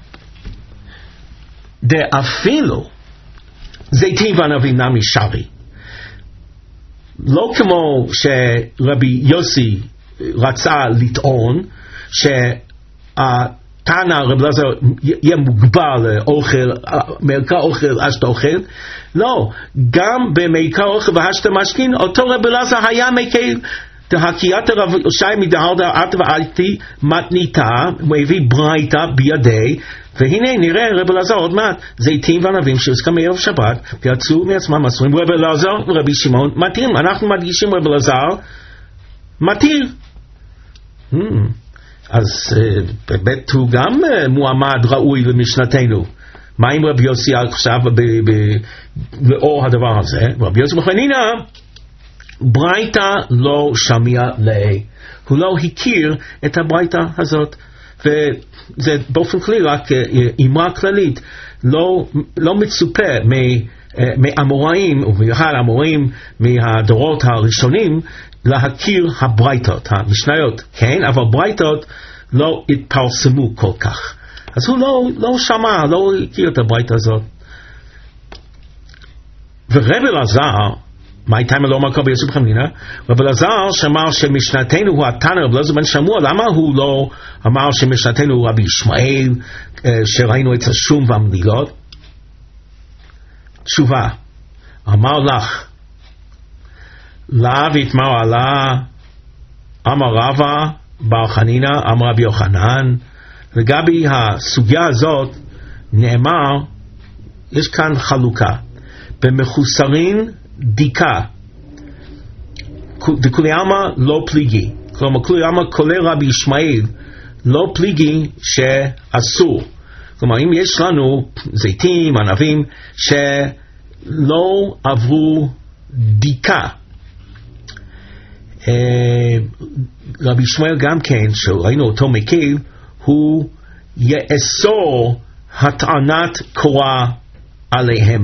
דאפילו זיתים וענבים נמי שרי. לא כמו שרבי יוסי רצה לטעון, שהתנא רבי אלעזר יהיה מוגבל לאוכל, מעיקר אוכל אשת אוכל, לא, גם במעיקר אוכל ואשת משכין, אותו רבי אלעזר היה מקל, דהקיית רב ישי מדהרדה עד ועלתי מתניתה, הוא הביא ברייתא בידי, והנה נראה רבי אלעזר עוד מעט, זיתים וענבים שהוסכם מערב שבת, ויצאו מעצמם מסורים, רבי אלעזר ורבי שמעון מתירים, אנחנו מדגישים רבי אלעזר מתיר. אז באמת הוא גם מועמד ראוי למשנתנו. מה עם רבי יוסי עכשיו לאור הדבר הזה? רבי יוסי מחנינה, ברייתא לא שמיע לי, הוא לא הכיר את הברייתא הזאת, וזה באופן כללי רק אמרה כללית, לא, לא מצופה מאמוראים, ובמיוחד אמוראים מהדורות הראשונים, להכיר הברייתות, המשניות, כן, אבל ברייתות לא התפרסמו כל כך. אז הוא לא, לא שמע, לא הכיר את הברייתא הזאת. ורבי אלעזר, מה הייתה מלא אומר כל ביוסי בחמינה? רבי אלעזר שאמר שמשנתנו הוא התנא רבי אלעזר בן שמוע, למה הוא לא אמר שמשנתנו הוא רבי ישמעאל, שראינו את השום והמלילות? תשובה, אמר לך, לאו יתמר עלה, אמר רבא בר חנינא, אמר רבי יוחנן. לגבי הסוגיה הזאת נאמר, יש כאן חלוקה, במחוסרין דיקה, דכולי עלמא לא פליגי, כלומר כולי עלמא כולל רבי ישמעאל לא פליגי שאסור. כלומר אם יש לנו זיתים, ענבים שלא עברו דיקה, רבי ישמעאל גם כן, שראינו אותו מקל, הוא יאסור הטענת קורה עליהם.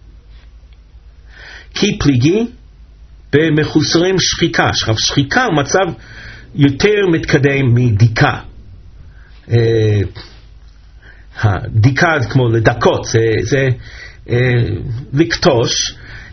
כי פליגי במחוסרים שחיקה. עכשיו שחיקה הוא מצב יותר מתקדם מדיקה. דיקה כמו לדקות, זה, זה לקטוש,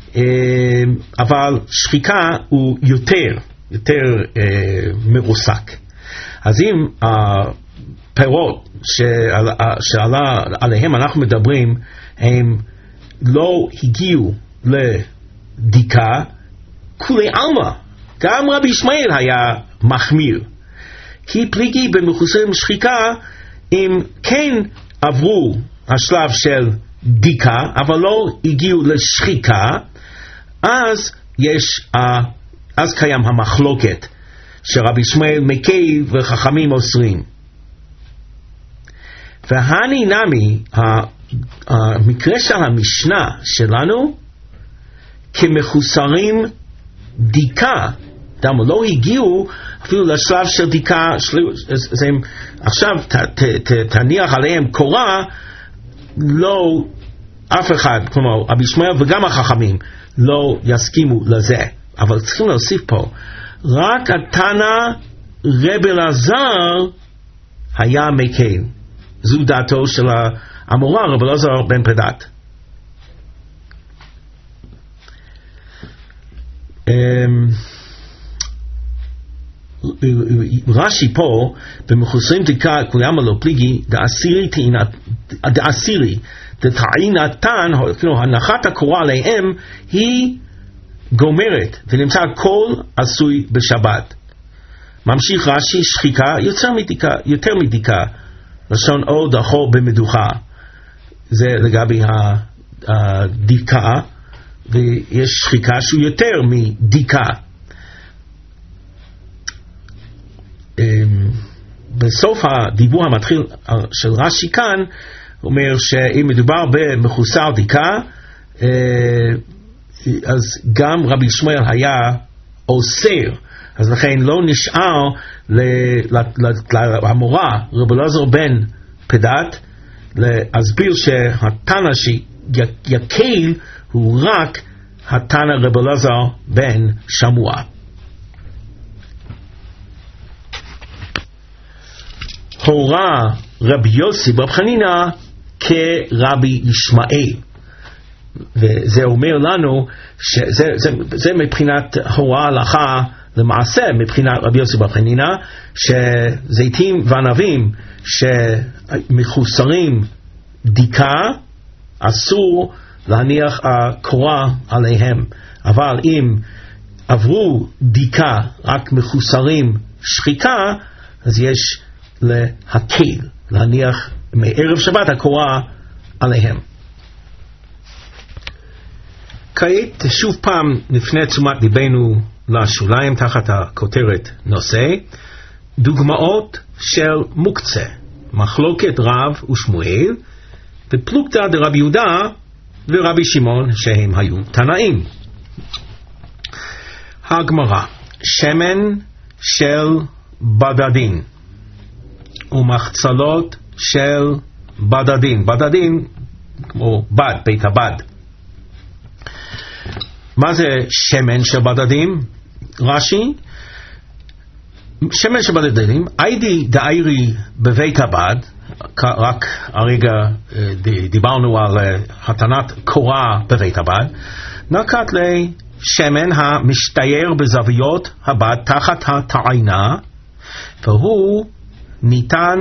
אבל שחיקה הוא יותר, יותר מרוסק. אז אם הפירות שעלה, שעלה עליהם אנחנו מדברים, הם לא הגיעו לדיקה, כולי עלמא, גם רבי ישמעאל היה מחמיר. כי פליגי במחוסרים שחיקה, אם כן עברו השלב של דיקה, אבל לא הגיעו לשחיקה, אז יש, אז קיים המחלוקת שרבי ישמעאל מקל וחכמים אוסרים. והני נמי, המקרה של המשנה שלנו, כמחוסרים דיקה, דמו לא הגיעו אפילו לשלב של דיקה, זה, עכשיו ת, ת, ת, תניח עליהם קורה, לא אף אחד, כלומר רבי ישמעאל וגם החכמים לא יסכימו לזה, אבל צריכים להוסיף פה, רק התנא רבי אלעזר היה מקל. זו דעתו של האמורא רבי אלעזר בן פדת. רש"י פה במחוסרים דקה כולם לא פליגי דאסירי דאסירי דתעינתן, כאילו הנחת הקורה עליהם היא גומרת ונמצא הכל עשוי בשבת. ממשיך רש"י שחיקה יותר מדיקה, יותר מדיקה לשון או דחו במדוחה, זה לגבי הדיקה, ויש שחיקה שהוא יותר מדיקה. בסוף הדיבור המתחיל של רש"י כאן אומר שאם מדובר במחוסר דיקה, אז גם רבי שמואל היה אוסר, אז לכן לא נשאר למורה רבי אלעזר בן פדת להסביר שהתנא שיקל הוא רק התנא רבי אלעזר בן שמוע. הורה רבי יוסי בר חנינא כרבי ישמעאל, וזה אומר לנו שזה זה, זה מבחינת הוראה הלכה למעשה מבחינת רבי יוסי בר חנינא, שזיתים וענבים שמחוסרים דיקה אסור להניח הקורה עליהם, אבל אם עברו דיקה רק מחוסרים שחיקה, אז יש להקל, להניח מערב שבת הקורה עליהם. כעת שוב פעם נפנה תשומת ליבנו לשוליים תחת הכותרת נושא, דוגמאות של מוקצה, מחלוקת רב ושמואל, ופלוגתא דרבי יהודה ורבי שמעון שהם היו תנאים. הגמרא, שמן של בדדין ומחצלות של בדדין, בדדין כמו בד, בית הבד. מה זה שמן של בדדים? רש"י, שמן של בדדים, איידי דאיירי בבית הבד, רק הרגע דיברנו על התנת קורה בבית הבד, נקט לשמן המשתייר בזוויות הבד תחת התעינה, והוא ניתן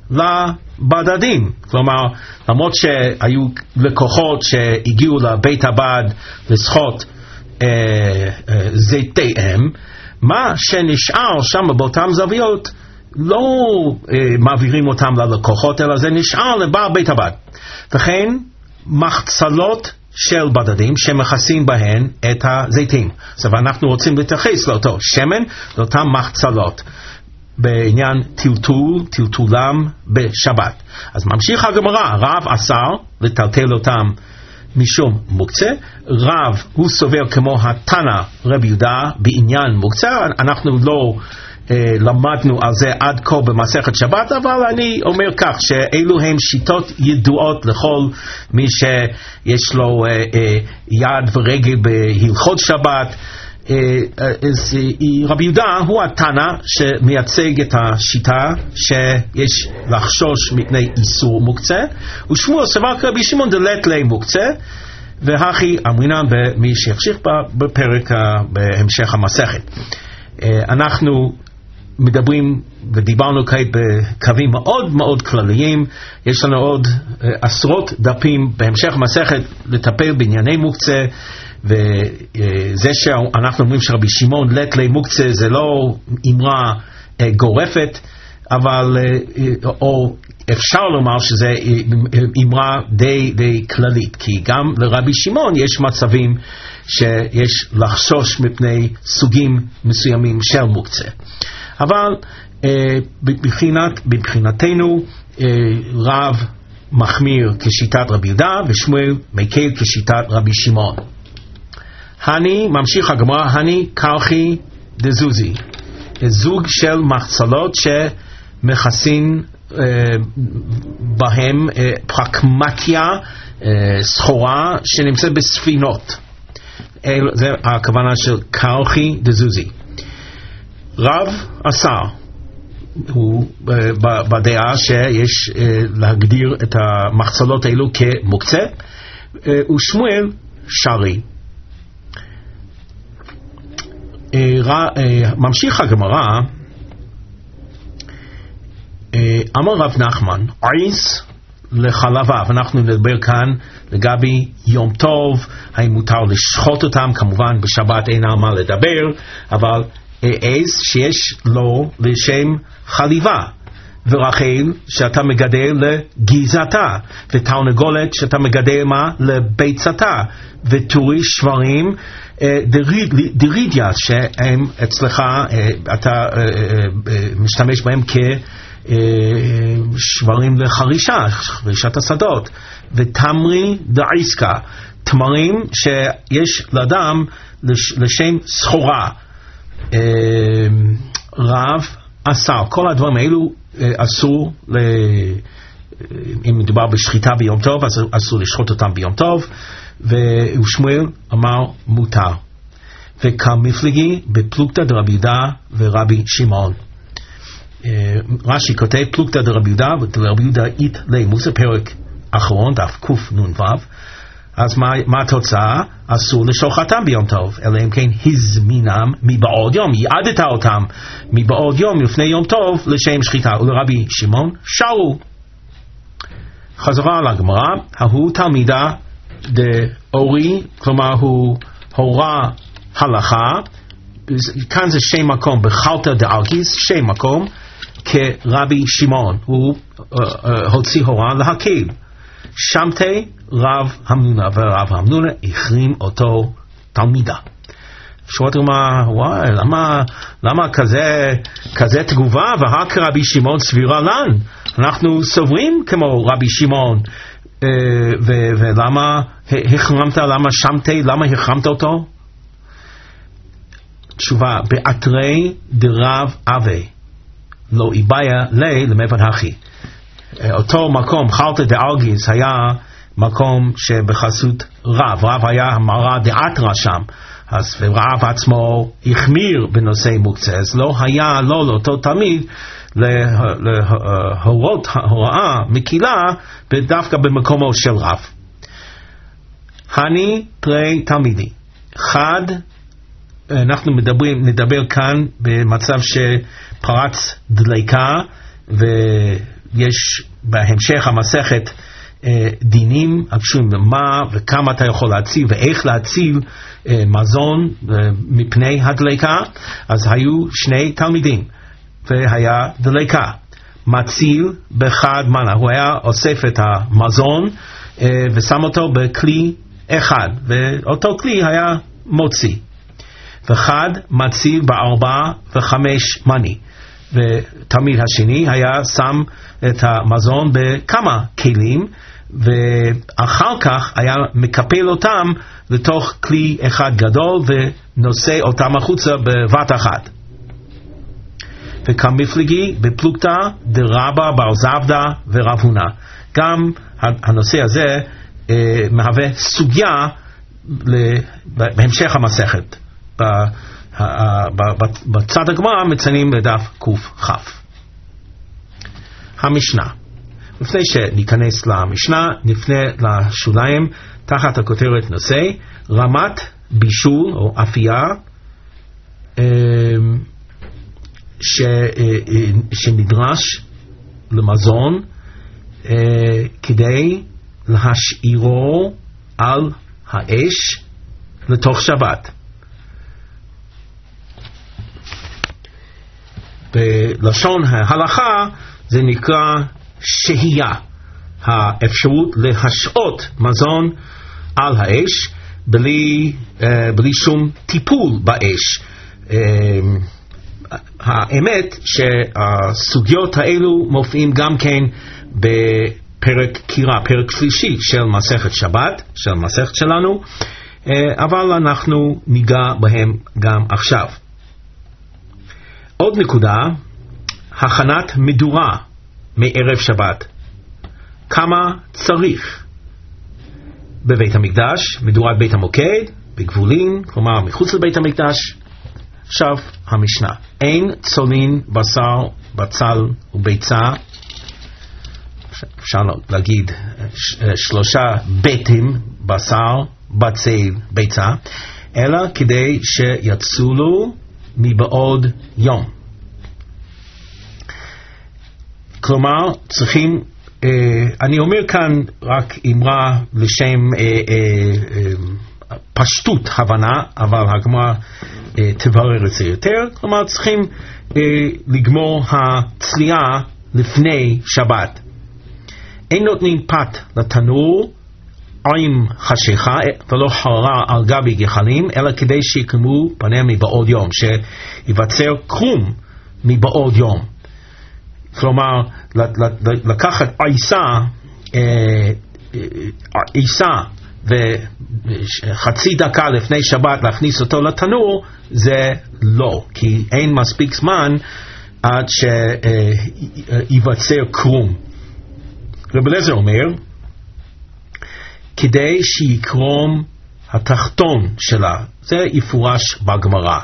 לבדדים. כלומר, למרות שהיו לקוחות שהגיעו לבית הבד לשחות אה, אה, זיתיהם, מה שנשאר שם באותם זוויות לא אה, מעבירים אותם ללקוחות, אלא זה נשאר לבעל בית הבד. וכן מחצלות של בדדים שמכסים בהן את הזיתים. אז אנחנו רוצים להתייחס לאותו שמן, לאותן מחצלות בעניין טלטול, טלטולם בשבת. אז ממשיך הגמרא, רב אסר לטלטל אותם משום מוקצה, רב הוא סובר כמו התנא רבי יהודה בעניין מוקצה. אנחנו לא אה, למדנו על זה עד כה במסכת שבת, אבל אני אומר כך, שאלו הם שיטות ידועות לכל מי שיש לו אה, אה, יד ורגל בהלכות שבת. אז רבי יהודה הוא התנא שמייצג את השיטה שיש לחשוש מפני איסור מוקצה, ושמואל סבר כרבי שמעון דלת לי מוקצה, והכי אמרינן במי שיחשיך בפרק בהמשך המסכת. אנחנו מדברים ודיברנו כעת בקווים מאוד מאוד כלליים, יש לנו עוד עשרות דפים בהמשך המסכת לטפל בענייני מוקצה, וזה שאנחנו אומרים שרבי שמעון לט לי מוקצה זה לא אמרה גורפת, אבל או אפשר לומר שזה אמרה די, די כללית, כי גם לרבי שמעון יש מצבים שיש לחשוש מפני סוגים מסוימים של מוקצה. אבל בבחינת, בבחינתנו רב מחמיר כשיטת רבי יהודה ושמואל מקל כשיטת רבי שמעון. הני, ממשיך הגמרא, הני קרחי דזוזי, זוג של מחצלות שמכסין אה, בהם אה, פרקמטיה, אה, סחורה שנמצאת בספינות. אל, זה הכוונה של קרחי דזוזי. רב אסר הוא אה, בדעה שיש אה, להגדיר את המחצלות האלו כמוקצה, אה, ושמואל שרי. ממשיך הגמרא, אמר רב נחמן, עיס לחלבה, ואנחנו נדבר כאן לגבי יום טוב, האם מותר לשחוט אותם, כמובן בשבת אין על מה לדבר, אבל עז שיש לו לשם חליבה, ורחל שאתה מגדל לגיזתה, ותרנגולת שאתה מגדל מה? לביצתה, וטורי שברים דרידיה שהם אצלך אתה משתמש בהם כשברים לחרישה, חרישת השדות, ותמרי דעיסקה, תמרים שיש לאדם לשם סחורה, רב אסר, כל הדברים האלו אסור, אם מדובר בשחיטה ביום טוב, אז אסור לשחוט אותם ביום טוב, ושמואל אמר מותר. וכמפלגי בפלוגתא דרבי יהודה ורבי שמעון. רש"י כותב פלוגתא דרבי יהודה ורבי יהודה אית לימוס, פרק אחרון, דף קנ"ו, אז מה, מה התוצאה? אסור לשוחטם ביום טוב, אלא אם כן הזמינם מבעוד יום, יעדת אותם מבעוד יום לפני יום טוב לשם שחיטה. ולרבי שמעון שרו. חזרה לגמרא, ההוא תלמידה דאורי, כלומר הוא הורה הלכה, כאן זה שם מקום, בחלטה דארגיס, שם מקום, כרבי שמעון, הוא uh, uh, הוציא הורה להקל. שמתי רב המנונה, ורב המנונה החרים אותו תלמידה. שואלת מה, וואי, למה, למה כזה, כזה תגובה, ורק רבי שמעון סבירה לן? אנחנו סוברים כמו רבי שמעון, ו- ולמה החרמת, למה שמתי, למה החרמת אותו? תשובה, באתרי דרב אבי, לא איביה לי למבן הכי. אותו מקום, חלטה דארגיס, היה מקום שבחסות רב, רב היה המרה דאתרא שם, אז רב עצמו החמיר בנושא מוקצה, אז לא היה לא לאותו תמיד להורות הוראה מקילה דווקא במקומו של רב. אני תרי תלמידי, חד, אנחנו מדברים, נדבר כאן במצב שפרץ דליקה, ויש בהמשך המסכת דינים הקשורים למה וכמה אתה יכול להציל ואיך להציל מזון מפני הדליקה. אז היו שני תלמידים והיה דליקה, מציל בחד מנה, הוא היה אוסף את המזון ושם אותו בכלי אחד, ואותו כלי היה מוציא, וחד מציל בארבע וחמש מני, ותלמיד השני היה שם את המזון בכמה כלים, ואחר כך היה מקפל אותם לתוך כלי אחד גדול ונושא אותם החוצה בבת אחת. וכמפלגי בפלוגתא דרבא בר זבדא ורב הונא, גם הנושא הזה אה, מהווה סוגיה בהמשך המסכת. בצד הגמרא מציינים בדף קכ"ח. המשנה. לפני שניכנס למשנה, נפנה לשוליים תחת הכותרת נושא רמת בישול או אפייה ש, שנדרש למזון כדי להשאירו על האש לתוך שבת. בלשון ההלכה זה נקרא שהייה, האפשרות להשעות מזון על האש בלי, בלי שום טיפול באש. האמת שהסוגיות האלו מופיעים גם כן בפרק קירה, פרק שלישי של מסכת שבת, של מסכת שלנו, אבל אנחנו ניגע בהם גם עכשיו. עוד נקודה, הכנת מדורה מערב שבת. כמה צריך? בבית המקדש, מדורת בית המוקד, בגבולין, כלומר מחוץ לבית המקדש. עכשיו המשנה. אין צולין בשר, בצל וביצה, אפשר להגיד שלושה ביתים, בשר, בצל, ביצה, אלא כדי שיצולו מבעוד יום. כלומר, צריכים, אה, אני אומר כאן רק אמרה לשם אה, אה, אה, פשטות הבנה, אבל הגמרא אה, תברר את זה יותר. כלומר, צריכים אה, לגמור הצליעה לפני שבת. אין נותנים פת לתנור עם חשיכה ולא חררה על גבי גחלים, אלא כדי שיקמו פניה מבעוד יום, שיווצר קרום מבעוד יום. כלומר, לקחת עיסה, עיסה וחצי דקה לפני שבת להכניס אותו לתנור, זה לא, כי אין מספיק זמן עד שיווצר קרום. רבי אליעזר אומר, כדי שיקרום התחתון שלה, זה יפורש בגמרא.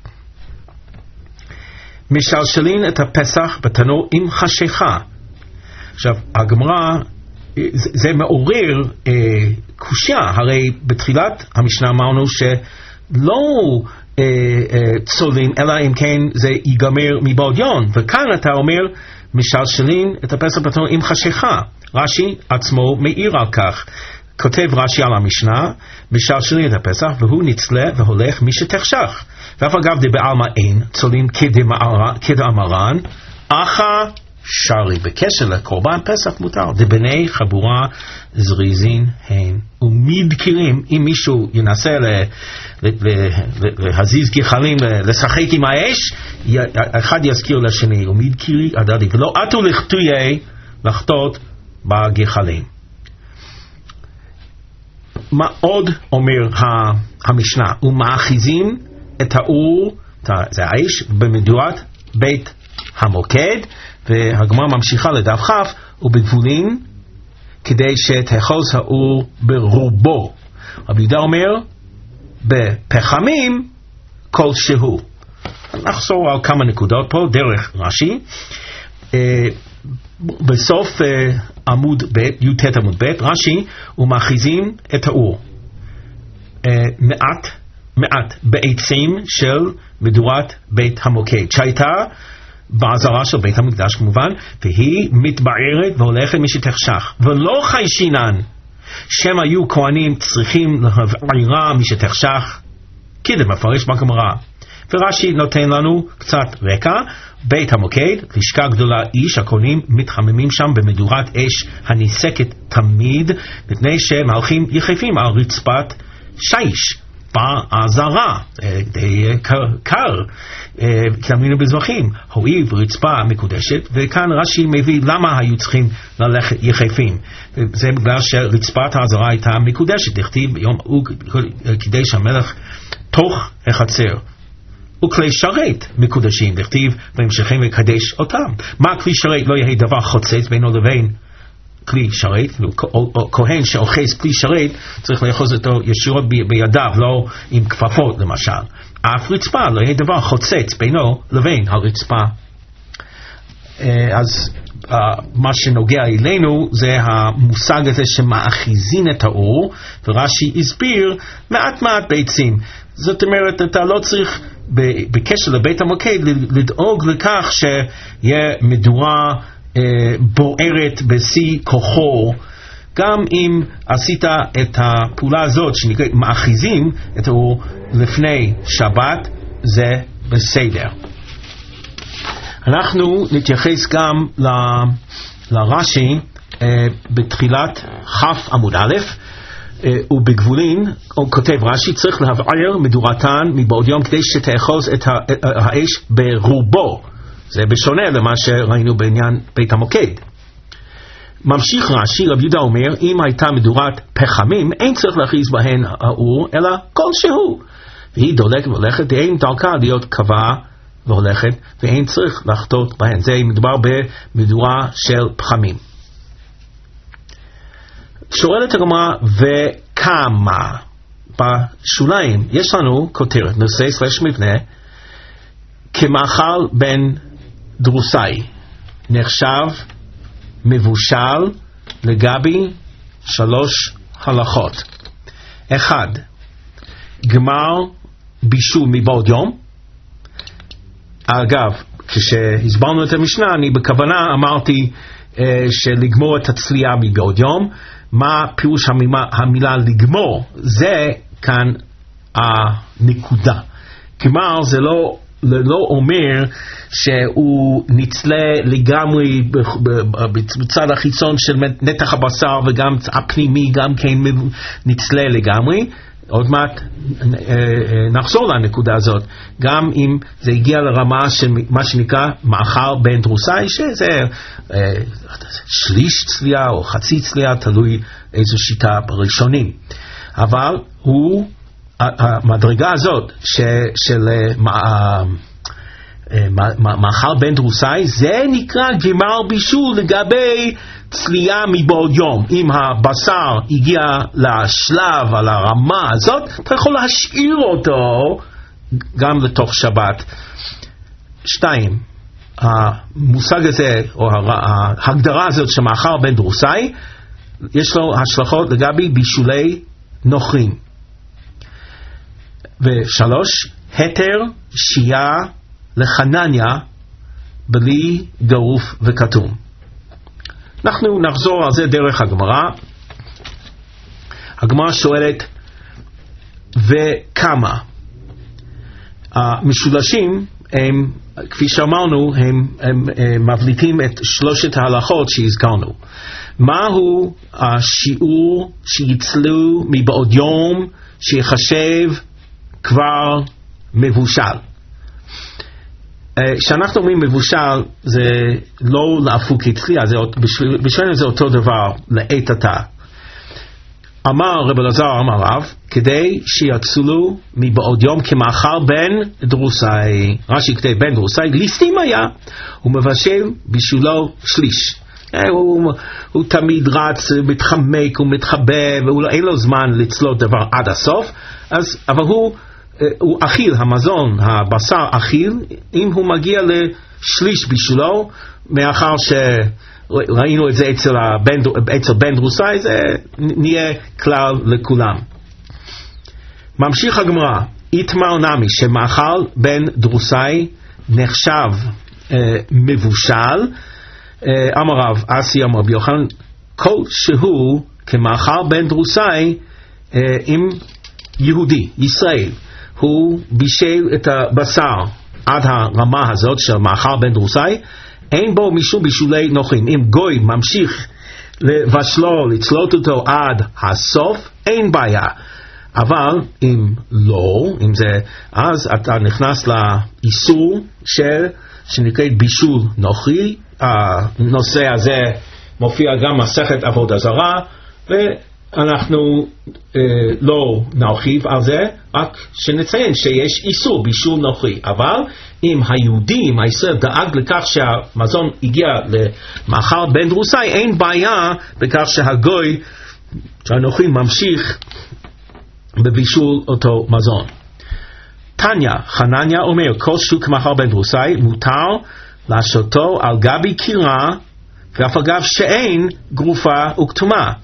משלשלין את הפסח בתנור עם חשיכה. עכשיו, הגמרא, זה, זה מעורר אה, קושיה, הרי בתחילת המשנה אמרנו שלא אה, אה, צולין, אלא אם כן זה ייגמר מבעוד יום, וכאן אתה אומר, משלשלין את הפסח בתנור עם חשיכה. רש"י עצמו מעיר על כך. כותב רש"י על המשנה, משלשלין את הפסח, והוא נצלה והולך מי שתחשך. ואף אגב דבעלמא אין, צולים כדאמרן, אחא שרי. בקשר לקורבן פסח מותר, דבני חבורה זריזין הן. ומדקירים, אם מישהו ינסה להזיז גחלים, לשחק עם האש, אחד יזכיר לשני, ומדקירי הדדי, ולא עטו לכתויי לחטות בגחלים. מה עוד אומר המשנה? ומאחיזים את האור, זה האש, במדורת בית המוקד, והגמרא ממשיכה לדף כף, ובגבולין, כדי שתאחוז האור ברובו. רבי יהודה אומר, בפחמים כלשהו. נחזור על כמה נקודות פה, דרך רש"י. בסוף עמוד ב', י"ט עמוד ב', רש"י, ומאחיזים את האור. מעט, מעט, בעצים של מדורת בית המוקד, שהייתה בעזרה של בית המקדש כמובן, והיא מתבערת והולכת משתחשך, ולא חיישינן, שם היו כהנים צריכים להבעירה משתחשך, כדי מפרש בגמרא. ורש"י נותן לנו קצת רקע, בית המוקד, לשכה גדולה איש, הכהנים מתחממים שם במדורת אש הניסקת תמיד, מפני שהם הולכים יחפים על רצפת שיש, בעזרה, די קר, כתמינו בזבחים, הואיל רצפה מקודשת, וכאן רש"י מביא למה היו צריכים ללכת יחפים. זה בגלל שרצפת העזרה הייתה מקודשת, דכתיב ביום ההוא כדי שהמלך תוך החצר. וכלי שרת מקודשים, דכתיב בהמשכים לקדש אותם. מה כלי שרת? לא יהיה דבר חוצץ בינו לבין כלי שרת, או כהן שאוחז כלי שרת צריך לאחוז אותו ישירות בידיו, לא עם כפפות למשל. אף רצפה לא יהיה דבר חוצץ בינו לבין הרצפה. אז מה שנוגע אלינו זה המושג הזה שמאחיזין את האור, ורש"י הסביר מעט מעט ביצים. זאת אומרת, אתה לא צריך בקשר לבית המוקד לדאוג לכך שיהיה מדורה בוערת בשיא כוחו. גם אם עשית את הפעולה הזאת שנקראת מאחיזים את האור לפני שבת, זה בסדר. אנחנו נתייחס גם לרש"י בתחילת כ' עמוד א', ובגבולין, הוא כותב רש"י, צריך להבעיר מדורתן מבעוד יום כדי שתאחוז את האש ברובו. זה בשונה למה שראינו בעניין בית המוקד. ממשיך רש"י, רבי יהודה אומר, אם הייתה מדורת פחמים, אין צריך להכריז בהן האור, אלא כלשהו. והיא דולקת והולכת, אין דרכה להיות קבעה והולכת, ואין צריך לחטות בהן. זה מדובר במדורה של פחמים. שואלת הגמרא, וכמה? בשוליים יש לנו כותרת, נושא סלש מבנה, כמאכל בן דרוסאי, נחשב מבושל לגבי שלוש הלכות. אחד, גמר בישול מבעוד יום, אגב, כשהסברנו את המשנה, אני בכוונה אמרתי אה, שלגמור את הצלייה מבעוד יום. מה פירוש המילה, המילה לגמור? זה כאן הנקודה. כלומר, זה לא, לא אומר שהוא נצלה לגמרי בצד החיצון של נתח הבשר, וגם הפנימי גם כן נצלה לגמרי. עוד מעט נחזור לנקודה הזאת. גם אם זה הגיע לרמה של מה שנקרא מאכל בין דרוסאי, שזה שליש צלייה או חצי צלייה, תלוי איזו שיטה בראשונים. אבל הוא, המדרגה הזאת של מאכל בין דרוסאי, זה נקרא גמר בישול לגבי צלייה מבעוד יום. אם הבשר הגיע לשלב, על הרמה הזאת, אתה יכול להשאיר אותו גם לתוך שבת. שתיים, המושג הזה, או ההגדרה הזאת של מאכל בין דרוסאי, יש לו השלכות לגבי בישולי נוכרים. ושלוש, היתר שיעה לחנניה בלי גרוף וכתום. אנחנו נחזור על זה דרך הגמרא. הגמרא שואלת, וכמה? המשולשים, הם, כפי שאמרנו, הם, הם, הם מבליטים את שלושת ההלכות שהזכרנו. מהו השיעור שיצלו מבעוד יום שיחשב כבר מבושל? כשאנחנו אומרים מבושל, זה לא להפוק כצלייה, בשבילנו זה אותו דבר, לעת עתה. אמר רב אלעזר, אמר רב, כדי שיצלו מבעוד יום כמאכל בין דרוסאי, רש"י כתב בין דרוסאי, ליסטים היה, הוא מבשל בשבילו שליש. הוא, הוא תמיד רץ, מתחמק, הוא מתחבא, ואין לו זמן לצלות דבר עד הסוף, אז, אבל הוא, הוא אכיל, המזון, הבשר אכיל, אם הוא מגיע לשליש בשבילו, מאחר שראינו את זה אצל, הבן, אצל בן דרוסאי, זה נהיה כלל לכולם. ממשיך הגמרא, איתמר נמי, שמאכל בן דרוסאי נחשב אה, מבושל, אמר רב אסי אמר רבי יוחנן, כל שהוא כמאכל בן דרוסאי עם יהודי, ישראל, הוא בישל את הבשר עד הרמה הזאת של מאכל בן דרוסאי, אין בו משום בישולי נוכרים. אם גוי ממשיך לבשלו, לצלות אותו עד הסוף, אין בעיה. אבל אם לא, אם זה, אז אתה נכנס לאיסור של, שנקראת בישול נוכרי. הנושא הזה מופיע גם מסכת עבודה זרה, ואנחנו אה, לא נרחיב על זה, רק שנציין שיש איסור בישול נוכרי. אבל אם היהודי, אם הישראל דאג לכך שהמזון הגיע למאכל בן דרוסאי, אין בעיה בכך שהגוי, שהנוכרי ממשיך בבישול אותו מזון. תניא, חנניה אומר, כל שהוא כמאכל בן דרוסאי מותר לשותו על גבי קירה, ואף אגב שאין גרופה וכתומה.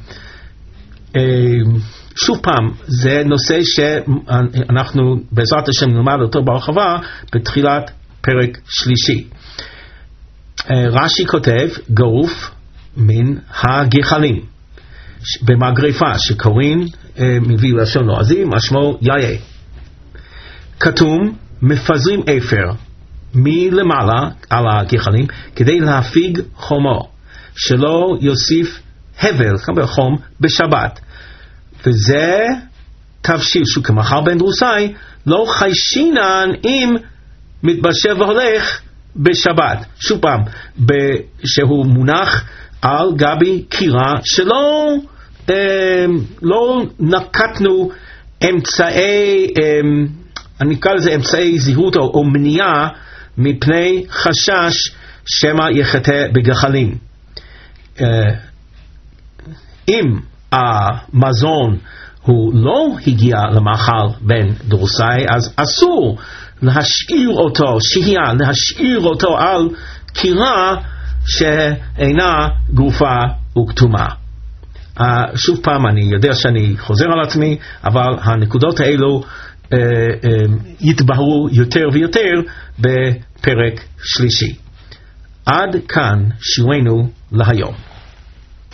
שוב פעם, זה נושא שאנחנו בעזרת השם נלמד אותו בהרחבה בתחילת פרק שלישי. רש"י כותב, גרוף מן הגחלים במגרפה, שקוראים מביא לשון לועזי, משמעו יאיה. כתום, מפזרים אפר מלמעלה על הגחלים כדי להפיג חומו, שלא יוסיף הבל, חבר חום, בשבת. וזה תבשיל שהוא כמאכל בן דרוסאי, לא חיישינן אם מתבשל והולך בשבת. שוב פעם, שהוא מונח על גבי קירה, שלא אה, לא נקטנו אמצעי, אה, אני אקרא לזה אמצעי זהירות או, או מניעה, מפני חשש שמא יחטא בגחלים. אם המזון הוא לא הגיע למאכל בן דרוסאי, אז אסור להשאיר אותו, שהייה, להשאיר אותו על קירה שאינה גרופה וכתומה. Uh, שוב פעם, אני יודע שאני חוזר על עצמי, אבל הנקודות האלו אה, אה, יתבהרו יותר ויותר בפרק שלישי. עד כאן שיעורנו להיום.